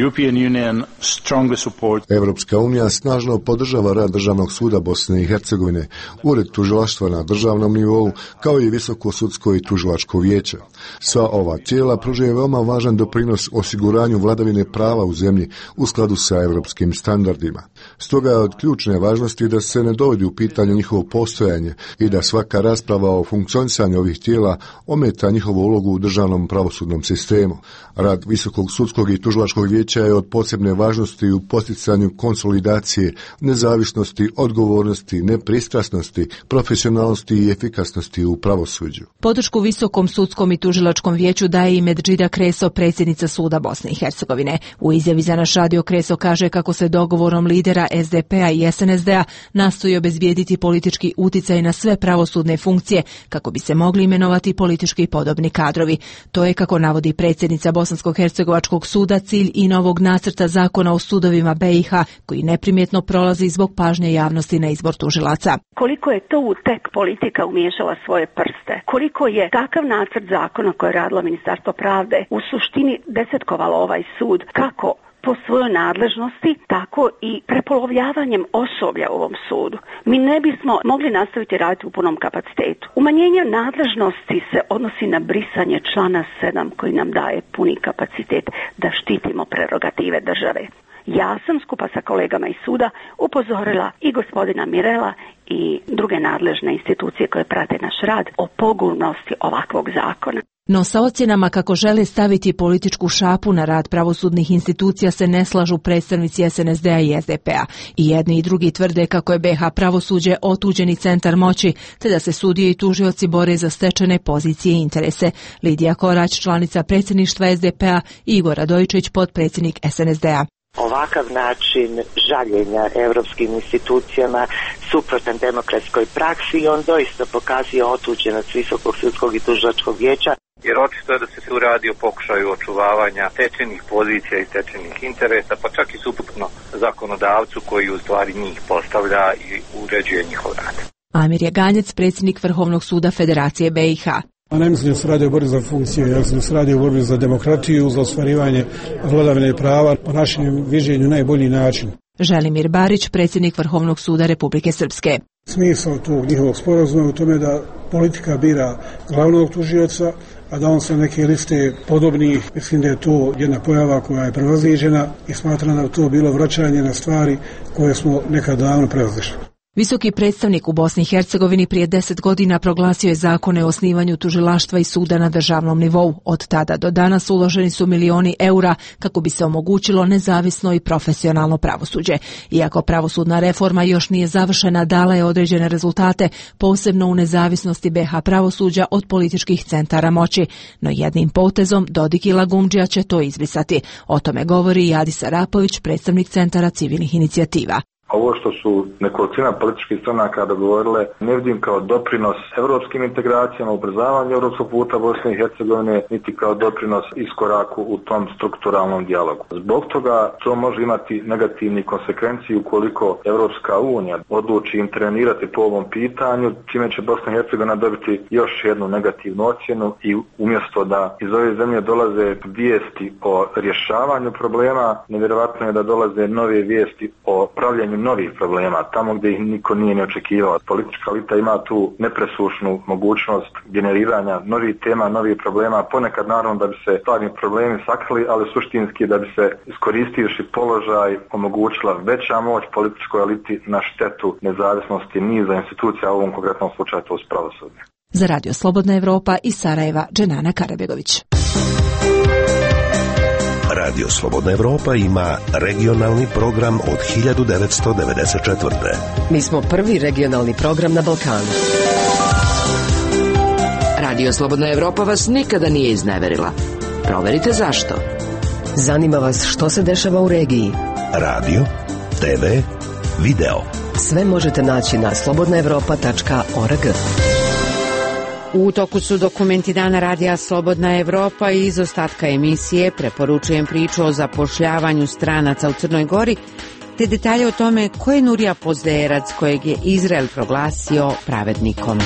Evropska unija snažno podržava rad Državnog suda Bosne i Hercegovine, ured tužilaštva na državnom nivou, kao i Visoko sudsko i tužilačko vijeće. Sva ova tijela pružaju veoma važan doprinos osiguranju vladavine prava u zemlji u skladu sa evropskim standardima. Stoga je od ključne važnosti da se ne dovodi u pitanje njihovo postojanje i da svaka rasprava o funkcionisanju ovih tijela ometa njihovu ulogu u državnom pravosudnom sistemu. Rad Visokog sudskog i tužilačkog vijeća je od posebne važnosti u posticanju konsolidacije, nezavisnosti, odgovornosti, nepristrasnosti, profesionalnosti i efikasnosti u pravosuđu. Podršku Visokom sudskom i tužilačkom vijeću daje i Medžida Kreso, predsjednica suda Bosne i Hercegovine. U izjavi za naš radio Kreso kaže kako se dogovorom lidera es de pe a i es en es de a nastoji obezbijediti politički uticaj na sve pravosudne funkcije kako bi se mogli imenovati politički podobni kadrovi. To je, kako navodi predsjednica Bosansko-hercegovačkog suda, cilj i novog nacrta zakona o sudovima be i ha, koji neprimjetno prolazi zbog pažnje javnosti na izbor tužilaca. Koliko je to u tek politika umiješala svoje prste, koliko je takav nacrt zakona koje je radilo Ministarstvo pravde u suštini desetkovalo ovaj sud, kako po svojoj nadležnosti, tako i prepolovljavanjem osoblja u ovom sudu. Mi ne bismo mogli nastaviti raditi u punom kapacitetu. Umanjenje nadležnosti se odnosi na brisanje člana sedam koji nam daje puni kapacitet da štitimo prerogative države. Ja sam skupa sa kolegama iz suda upozorila i gospodina Mirela i druge nadležne institucije koje prate naš rad o pogubnosti ovakvog zakona. No sa ocjenama kako žele staviti političku šapu na rad pravosudnih institucija se ne slažu predstavnici es en es de a i es de pe a. I jedni i drugi tvrde kako je be ha pravosuđe otuđeni centar moći, te da se sudije i tužioci bore za stečene pozicije i interese. Lidija Korać, članica predsjedništva es de pe a, i Igor Radojičić, potpredsjednik es en es de a. Ovakav način žaljenja evropskim institucijama suprotan demokratskoj praksi i on doista pokazuje otuđenost Visokog sudskog i tužilačkog vijeća. Jer očito je da se tu radi o pokušaju očuvavanja stečenih pozicija i stečenih interesa, pa čak i suprotno zakonodavcu koji u stvari njih postavlja i uređuje njihov rad. Amir Jaganjec, predsjednik Vrhovnog suda Federacije be i ha. A ne mislim da se radi o borbi za funkcije, ja mislim da se radi o borbi za demokratiju, za ostvarivanje vladavine prava, po našem viđenju najbolji način. Želimir Barić, predsjednik Vrhovnog suda Republike Srpske. Smisao tog njihovog sporazuma je u tome da politika bira glavnog tužioca, a da on sa neke liste podobnih, mislim da je to jedna pojava koja je prevaziđena i smatram da je to bilo vraćanje na stvari koje smo nekad davno prevazišli. Visoki predstavnik u Bosni i Hercegovini prije deset godina proglasio je zakone o osnivanju tužilaštva i suda na državnom nivou. Od tada do danas uloženi su milioni eura kako bi se omogućilo nezavisno i profesionalno pravosuđe. Iako pravosudna reforma još nije završena, dala je određene rezultate, posebno u nezavisnosti be ha pravosuđa od političkih centara moći. No jednim potezom Dodik i Lagumdžija će to izbrisati. O tome govori Adis Arapović, predstavnik Centara civilnih inicijativa. Ovo što su nekolicina političkih stranaka dogovorile ne vidim kao doprinos evropskim integracijama, ubrzavanju evropskog puta Bosne i Hercegovine, niti kao doprinos iskoraku u tom strukturalnom dijalogu. Zbog toga to može imati negativni konsekvenciji ukoliko Evropska unija odluči intervenirati po ovom pitanju, čime će Bosna i Hercegovina dobiti još jednu negativnu ocjenu i umjesto da iz ove zemlje dolaze vijesti o rješavanju problema, nevjerovatno je da dolaze nove vijesti o pravljenju novih problema, tamo gdje ih niko nije ne očekivao. Politička elita ima tu nepresušnu mogućnost generiranja novih tema, novih problema, ponekad naravno da bi se stvarni problemi sakrili, ali suštinski da bi se iskoristivši položaj omogućila veća moć političkoj eliti na štetu nezavisnosti niza institucija, u ovom konkretnom slučaju to su pravosudne. Za Radio Slobodna Evropa iz Sarajeva, Dženana Karabegović. Radio Slobodna Evropa ima regionalni program od hiljadu devetsto devedeset četvrte. Mi smo prvi regionalni program na Balkanu. Radio Slobodna Evropa vas nikada nije izneverila. Proverite zašto. Zanima vas što se dešava u regiji. Radio, te ve, video. Sve možete naći na slobodna evropa tačka org. U toku su dokumenti Dana Radija Slobodna Evropa i iz ostatka emisije preporučujem priču o zapošljavanju stranaca u Crnoj Gori, te detalje o tome ko je Nurija Pozderac, kojeg je Izrael proglasio pravednikom.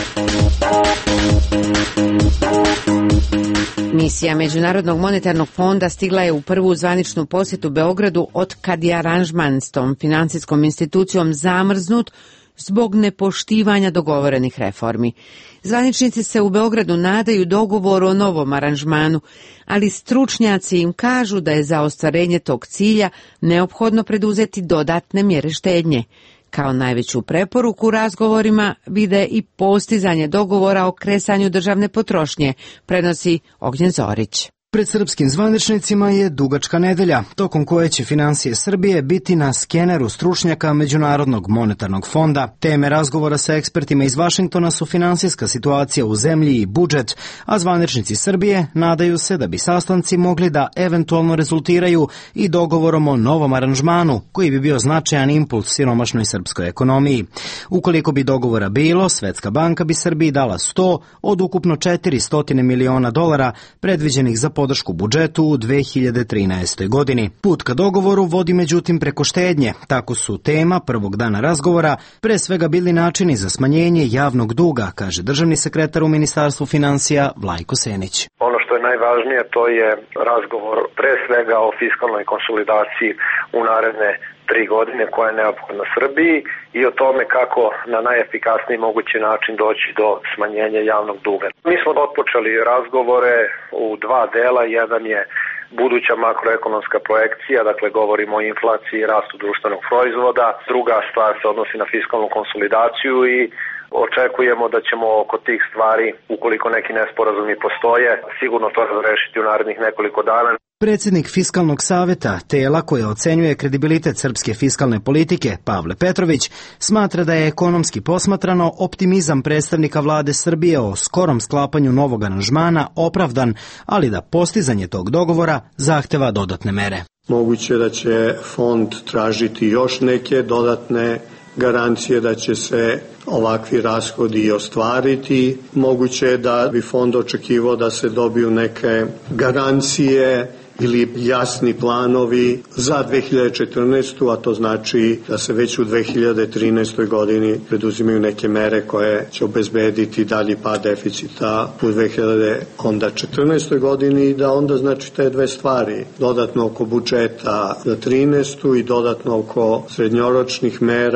Misija Međunarodnog monetarnog fonda stigla je u prvu zvaničnu posjetu Beogradu od kad je aranžman s tom financijskom institucijom zamrznut zbog nepoštivanja dogovorenih reformi. Zvaničnici se u Beogradu nadaju dogovoru o novom aranžmanu, ali stručnjaci im kažu da je za ostvarenje tog cilja neophodno preduzeti dodatne mjere štednje. Kao najveću preporuku u razgovorima vide i postizanje dogovora o kresanju državne potrošnje, prenosi Ognjen Zorić. Pred srpskim zvaničnicima je dugačka nedelja, tokom koje će financije Srbije biti na skeneru stručnjaka Međunarodnog monetarnog fonda. Teme razgovora sa ekspertima iz Vašingtona su finansijska situacija u zemlji i budžet, a zvaničnici Srbije nadaju se da bi sastanci mogli da eventualno rezultiraju i dogovorom o novom aranžmanu, koji bi bio značajan impuls siromašnoj srpskoj ekonomiji. Ukoliko bi dogovora bilo, Svetska banka bi Srbiji dala sto od ukupno četiristo miliona dolara predviđenih za podršku budžetu u dve hiljade trinaestoj. godini. Put ka dogovoru vodi međutim preko štednje. Tako su tema prvog dana razgovora pre svega bili načini za smanjenje javnog duga, kaže državni sekretar u Ministarstvu financija Vlajko Senić. Ono što je najvažnije to je razgovor pre svega o fiskalnoj konsolidaciji u naredne tri godine koja je neophodna Srbiji i o tome kako na najefikasniji mogući način doći do smanjenja javnog duga. Mi smo otpočeli razgovore u dva dela, jedan je buduća makroekonomska projekcija, dakle govorimo o inflaciji i rastu društvenog proizvoda, druga stvar se odnosi na fiskalnu konsolidaciju i očekujemo da ćemo oko tih stvari, ukoliko neki nesporazumi postoje, sigurno to razrešiti u narednih nekoliko dana. Predsjednik Fiskalnog saveta, tela koje ocenjuje kredibilitet srpske fiskalne politike, Pavle Petrović, smatra da je ekonomski posmatrano optimizam predstavnika vlade Srbije o skorom sklapanju novog aranžmana opravdan, ali da postizanje tog dogovora zahteva dodatne mere. Moguće da će fond tražiti još neke dodatne garancije da će se ovakvi rashodi ostvariti. Moguće je da bi fond očekivao da se dobiju neke garancije ili jasni planovi za dve hiljade četrnaestu. a to znači da se već u dve hiljade trinaestoj. godini preduzimaju neke mere koje će obezbediti dalji pad deficita u dve hiljade četrnaestoj. godini i da onda znači te dve stvari, dodatno oko budžeta za trinaestu. i dodatno oko srednjoročnih mera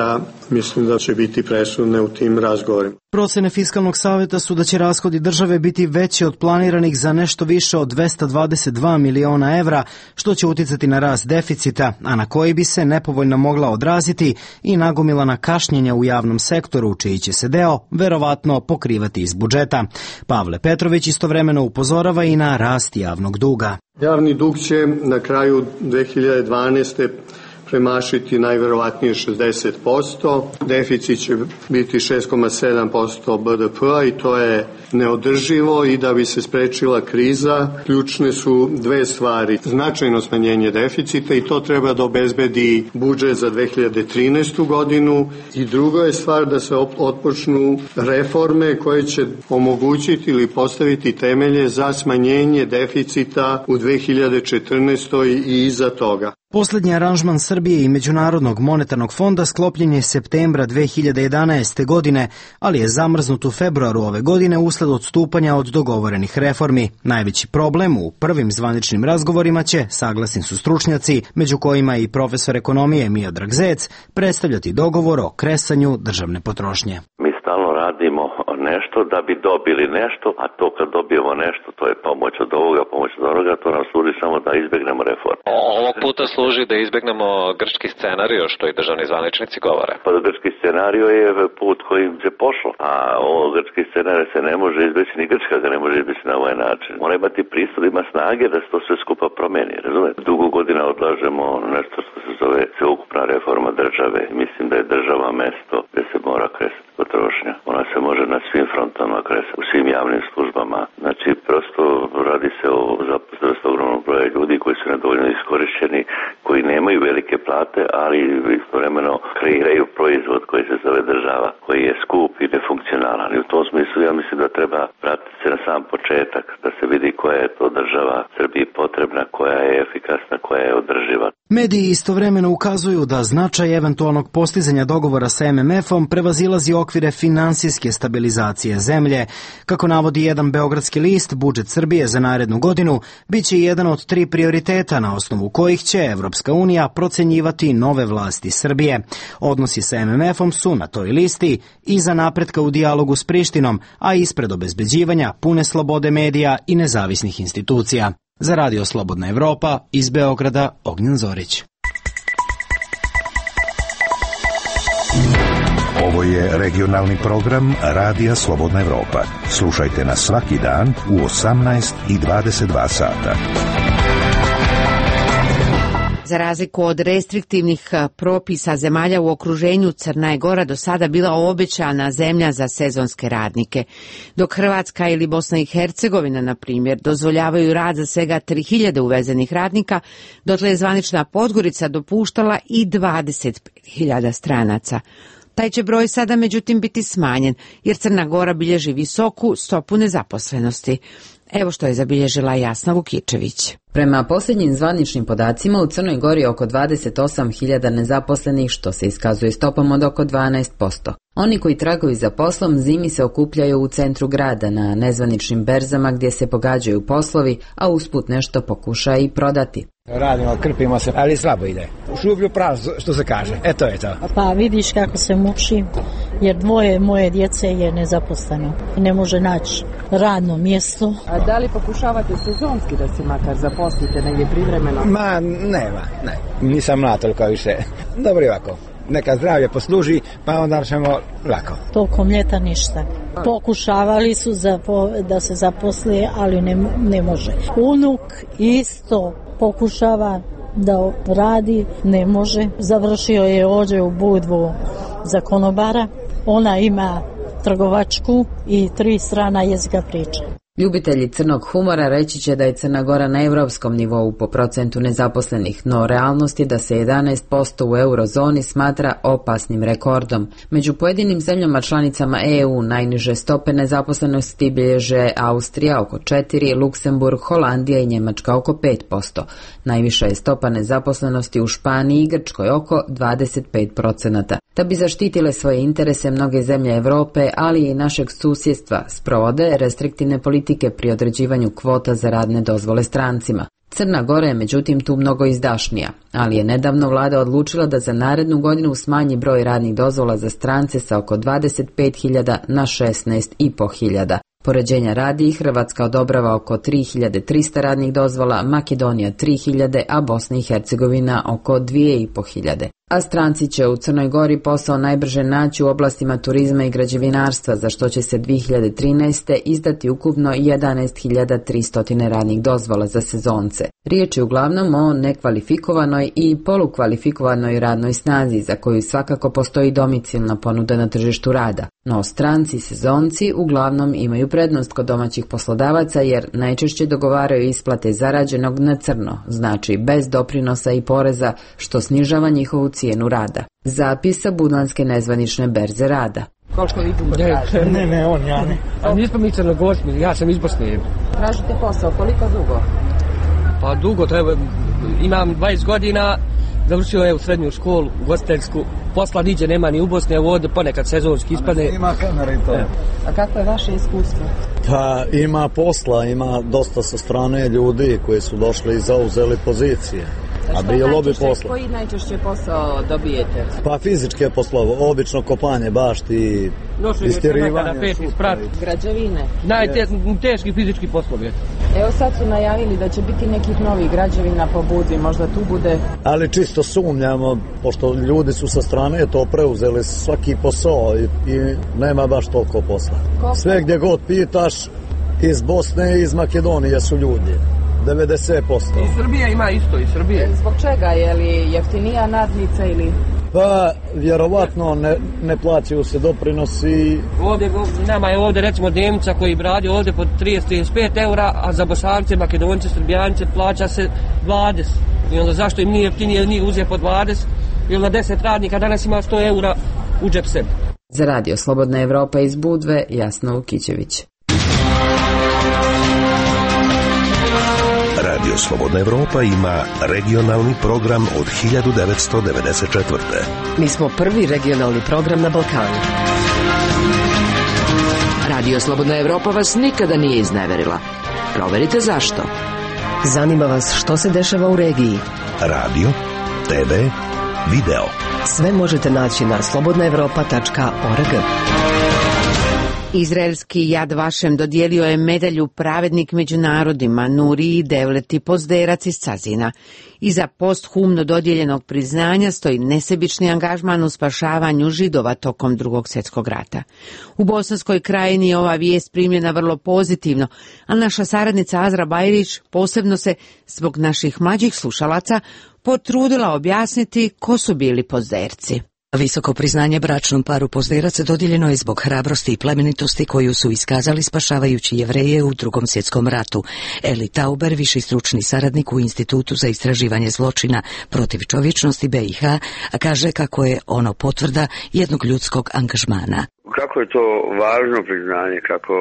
mislim da će biti presudne u tim razgovorima. Procene Fiskalnog saveta su da će rashodi države biti veći od planiranih za nešto više od dvesta dvadeset dva miliona evra, što će uticati na rast deficita, a na koji bi se nepovoljno mogla odraziti i nagomilana kašnjenja u javnom sektoru, čiji će se deo verovatno pokrivati iz budžeta. Pavle Petrović istovremeno upozorava i na rast javnog duga. Javni dug će na kraju dve hiljade dvanaeste premašiti najverovatnije šezdeset posto, deficit će biti šest zarez sedam posto B D P-a i to je neodrživo i da bi se sprečila kriza, ključne su dve stvari. Značajno smanjenje deficita i to treba da obezbedi budžet za dve hiljade trinaestu godinu i druga je stvar da se otpočnu reforme koje će omogućiti ili postaviti temelje za smanjenje deficita u dve hiljade četrnaestoj i iza toga. Poslednji aranžman Srbije i Međunarodnog monetarnog fonda sklopljen je septembra dve hiljade jedanaeste. godine, ali je zamrznut u februaru ove godine usled odstupanja od dogovorenih reformi. Najveći problem u prvim zvaničnim razgovorima će, saglasni su stručnjaci, među kojima i profesor ekonomije Miodrag Zec, predstavljati dogovor o kresanju državne potrošnje. Stalno radimo nešto da bi dobili nešto, a to kad dobijemo nešto, to je pomoć od ovoga, pomoć od onoga, to nam služi samo da izbegnemo reformu. Ovog puta služi da izbegnemo grčki scenario, što i državni zvaničnici govore. Pa grčki scenario je put kojim se pošlo, a ovo grčki scenario se ne može izbeći, ni Grčka ga ne može izbeći na ovaj način. Mora imati pristup, ima snage da se to sve skupa promeni, razumete? Dugo godina odlažemo nešto što se zove sveukupna reforma države. Mislim da je država mesto gde se mora kresati potrošnja. Ona se može na svim frontama kresati, u svim javnim službama. Znači, prosto radi se o zaposlenosti ogromnog broja ljudi koji su nedovoljno iskorišćeni, koji nemaju velike plate, ali istovremeno kreiraju proizvod koji se zove država, koji je skup i nefunkcionalan. I u tom smislu ja mislim da treba vratiti se na sam početak, da se vidi koja je to država Srbiji potrebna, koja je efikasna, koja je održiva. Mediji istovremeno ukazuju da značaj eventualnog postizanja dogovora sa M M F-om prevazilazi okvire finansijske stabilizacije zemlje. Kako navodi jedan beogradski list, budžet Srbije za narednu godinu biće jedan od tri prioriteta na osnovu kojih će Evropska unija procenjivati nove vlasti Srbije. Odnosi sa M M F-om su na toj listi iza napretka u dijalogu s Prištinom, a ispred obezbeđivanja pune slobode medija i nezavisnih institucija. Za Radio Slobodna Evropa, iz Beograda, Ognjen Zorić. Ovo je regionalni program Radija Slobodna Evropa. Slušajte nas svaki dan u osamnaest i dvadeset dva sata. Za razliku od restriktivnih propisa zemalja u okruženju, Crna je Gora do sada bila obećana zemlja za sezonske radnike. Dok Hrvatska ili Bosna i Hercegovina, na primjer, dozvoljavaju rad za svega tri hiljade uvezenih radnika, dotle je zvanična Podgorica dopuštala i dvadeset pet hiljada stranaca. Taj će broj sada međutim biti smanjen, jer Crna Gora bilježi visoku stopu nezaposlenosti. Evo što je zabilježila Jasna Vukičević. Prema posljednjim zvaničnim podacima u Crnoj Gori oko dvadeset osam hiljada nezaposlenih, što se iskazuje stopom od oko dvanaest posto. Oni koji tragaju za poslom zimi se okupljaju u centru grada na nezvaničnim berzama gdje se pogađaju poslovi, a usput nešto pokuša i prodati. Radimo, krpimo se, ali slabo ide. U šuplju prazno, što se kaže. E to je to. Pa vidiš kako se mučim, jer dvoje moje djece je nezaposleno. Ne može naći radno mjesto. A da li pokušavate sezonski da se makar zaposlite negdje privremeno? Ma, nema, ne. Nisam mlad toliko više. Dobro je ovako. Neka zdravlje posluži, pa onda ćemo lako. Tokom ljeta ništa. Pokušavali su za, da se zaposle, ali ne, ne može. Unuk isto pokušava da radi, ne može. Završio je ovdje u Budvu za konobara. Ona ima trgovačku i tri strana jezika priča. Ljubitelji crnog humora reći će da je Crna Gora na europskom nivou po procentu nezaposlenih, no realnost je da se jedanaest posto u eurozoni smatra opasnim rekordom. Među pojedinim zemljama članicama E U najniže stope nezaposlenosti bilježe Austrija oko četiri, Luksemburg, Holandija i Njemačka oko pet posto. Najviša je stopa nezaposlenosti u Španiji i Grčkoj oko dvadeset pet posto. Da bi zaštitile svoje interese, mnoge zemlje Evrope, ali i našeg susjedstva, sprovode restriktivne politike pri određivanju kvota za radne dozvole strancima. Crna Gora je međutim tu mnogo izdašnija, ali je nedavno vlada odlučila da za narednu godinu smanji broj radnih dozvola za strance sa oko dvadeset pet hiljada na šesnaest i po hiljada. Poređenja radi, Hrvatska odobrava oko tri hiljade trista radnih dozvola, Makedonija tri hiljade, a Bosna i Hercegovina oko dvije i po hiljade. A stranci će u Crnoj Gori posao najbrže naći u oblastima turizma i građevinarstva, za što će se dvije hiljade trinaeste. izdati ukupno jedanaest hiljada tristo radnih dozvola za sezonce. Riječ je uglavnom o nekvalifikovanoj i polukvalifikovanoj radnoj snazi, za koju svakako postoji domicilna ponuda na tržištu rada. No stranci sezonci uglavnom imaju prednost kod domaćih poslodavaca jer najčešće dogovaraju isplate zarađenog na crno, znači bez doprinosa i poreza, što snižava njihovu cijenu rada. Zapis sa Budlanske nezvanične berze rada. Koliko vidimo traži? Ne, ne, on, ja ne. A nismo mi Crnogorci, ja sam iz Bosne. Tražite posao, koliko dugo? Pa dugo, treba, imam dvadeset godina, završio je u srednju školu, ugostiteljsku, posla niđe nema ni u Bosni, evo ovdje ponekad sezonski ispadne. Ima kamera i to. A kako je vaše iskustvo? Pa ima posla, ima dosta sa strane ljudi koji su došli i zauzeli pozicije. A bilo bi posla. Koji najčešće posao dobijete? Pa fizičke poslove, obično kopanje bašti, istjerivanje, građevine. Najteški fizički poslovi. Evo sad su najavili da će biti nekih novih građevina po Budvi, možda tu bude. Ali čisto sumnjamo, pošto ljudi su sa strane to preuzeli svaki posao i, i nema baš toliko posla. Koliko? Sve gdje god pitaš, iz Bosne i iz Makedonije su ljudi. devedeset posto. I Srbija ima isto, i Srbije. Zbog čega? Je li jeftinija nadnica ili? Pa, vjerovatno ne, ne plaćaju se doprinosi. Ovdje, nama je ovdje recimo Nemca koji radi ovdje po trideset do trideset pet eura, a za Bosance, Makedonce, Srbijance plaća se dvadeset. I onda zašto im nije jeftinije njih uzeti po dvadeset? Ili na deset radnika danas ima sto eura u džep sebi. Za radio Slobodna Evropa iz Budve, Jasna Lukićević. Radio Slobodna Evropa ima regionalni program od hiljadu devetsto devedeset četvrte. Mi smo prvi regionalni program na Balkanu. Radio Slobodna Evropa vas nikada nije izneverila. Proverite zašto. Zanima vas što se dešava u regiji. Radio, te ve, video. Sve možete naći na slobodna evropa tačka org. Izraelski Yad Vashem dodijelio je medalju Pravednik među narodima Nuriji Devleti Pozderac iz Cazina. Iza posthumno dodijeljenog priznanja stoji nesebični angažman u spašavanju Židova tokom Drugog svjetskog rata. U Bosanskoj krajini je ova vijest primljena vrlo pozitivno, a naša saradnica Azra Bajrić posebno se, zbog naših mlađih slušalaca, potrudila objasniti ko su bili Pozdерci. Visoko priznanje bračnom paru Pozderac dodijeljeno je zbog hrabrosti i plemenitosti koju su iskazali spašavajući Jevreje u Drugom svjetskom ratu. Eli Tauber, viši stručni saradnik u Institutu za istraživanje zločina protiv čovječnosti be i ha, kaže kako je ono potvrda jednog ljudskog angažmana. Kako je to važno priznanje, kako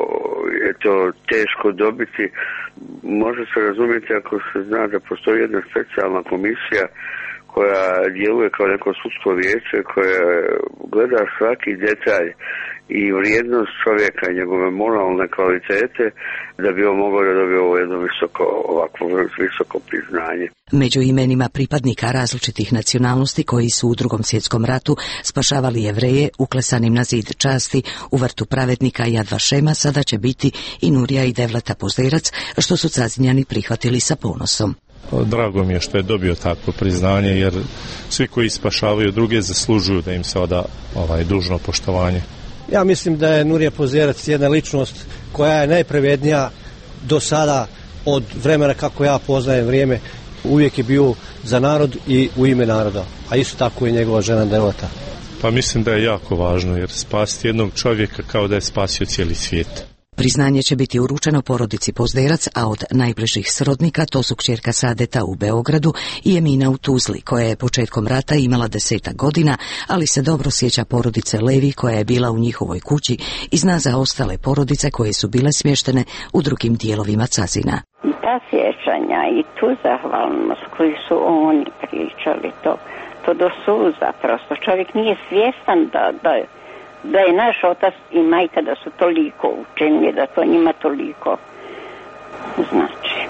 je to teško dobiti, može se razumjeti ako se zna da postoji jedna specijalna komisija koja djeluje kao neko sudsko vijeće, koja gleda svaki detalj i vrijednost čovjeka i njegove moralne kvalitete da bi on mogao da dobije ovo jedno visoko, ovako visoko priznanje. Među imenima pripadnika različitih nacionalnosti koji su u Drugom svjetskom ratu spašavali Jevreje uklesanim na zid časti u vrtu Pravednika Yad Vashema sada će biti i Nurija i Devleta Pozderac, što su Cazinjani prihvatili sa ponosom. Drago mi je što je dobio takvo priznanje, jer svi koji spašavaju druge zaslužuju da im se oda ovaj, dužno poštovanje. Ja mislim da je Nurija Pozderac jedna ličnost koja je najpravednija do sada od vremena kako ja poznajem vrijeme. Uvijek je bio za narod i u ime naroda, a isto tako i njegova žena Devleta. Pa mislim da je jako važno, jer spasiti jednog čovjeka kao da je spasio cijeli svijet. Priznanje će biti uručeno porodici Pozderac, a od najbližih srodnika to su kćerka Sadeta u Beogradu i Emina u Tuzli, koja je početkom rata imala desetak godina, ali se dobro sjeća porodice Levi koja je bila u njihovoj kući i zna za ostale porodice koje su bile smještene u drugim dijelovima Cazina. I ta sjećanja i tu zahvalnost koju su oni pričali, to, to do suza prosto. Čovjek nije svjestan da, da da je naš otac i majka da su toliko učeni, da to njima toliko znači.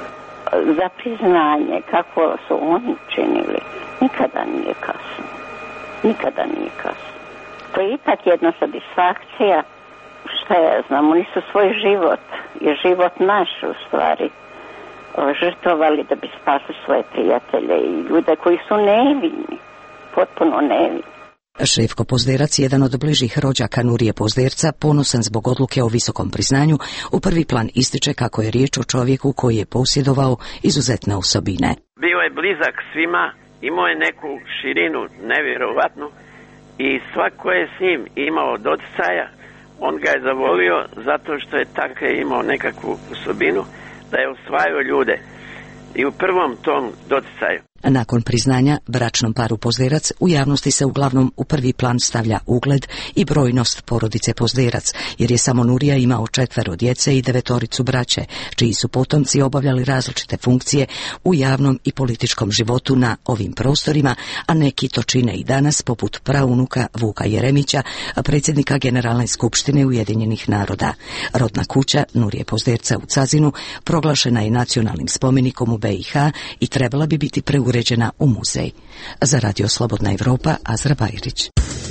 za priznanje kako su oni činili, nikada nije kasno. Nikada nije kasno. To je ipak jedna satisfakcija, šta ja znam, oni su svoj život i život naš u stvari žrtvovali da bi spasili svoje prijatelje i ljude koji su nevini, potpuno nevini. Šefko Pozderac, jedan od bližih rođaka Nurije Pozderca, ponosan zbog odluke o visokom priznanju, u prvi plan ističe kako je riječ o čovjeku koji je posjedovao izuzetne osobine. Bio je blizak svima, imao je neku širinu nevjerovatnu i svako je s njim imao doticaja, on ga je zavolio zato što je tako imao nekakvu osobinu da je osvajao ljude i u prvom tom doticaju. Nakon priznanja bračnom paru Pozderac u javnosti se uglavnom u prvi plan stavlja ugled i brojnost porodice Pozderac, jer je samo Nurija imao četvero djece i devetoricu braće, čiji su potomci obavljali različite funkcije u javnom i političkom životu na ovim prostorima, a neki to čine i danas, poput praunuka Vuka Jeremića, predsjednika Generalne skupštine Ujedinjenih naroda. Rodna kuća Nurije Pozderca u Cazinu proglašena je nacionalnim spomenikom u B i H i trebala bi biti preuređena uređena u muzej. Za Radio Slobodna Evropa, Azra Bajrić.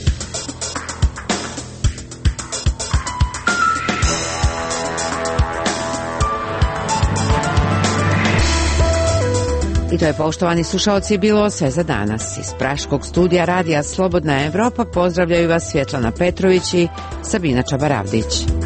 I to je, poštovani slušalci, bilo sve za danas. Iz praškog studija Radija Slobodna Evropa pozdravljaju vas Svjetlana Petrović i Sabina Čabaravdić.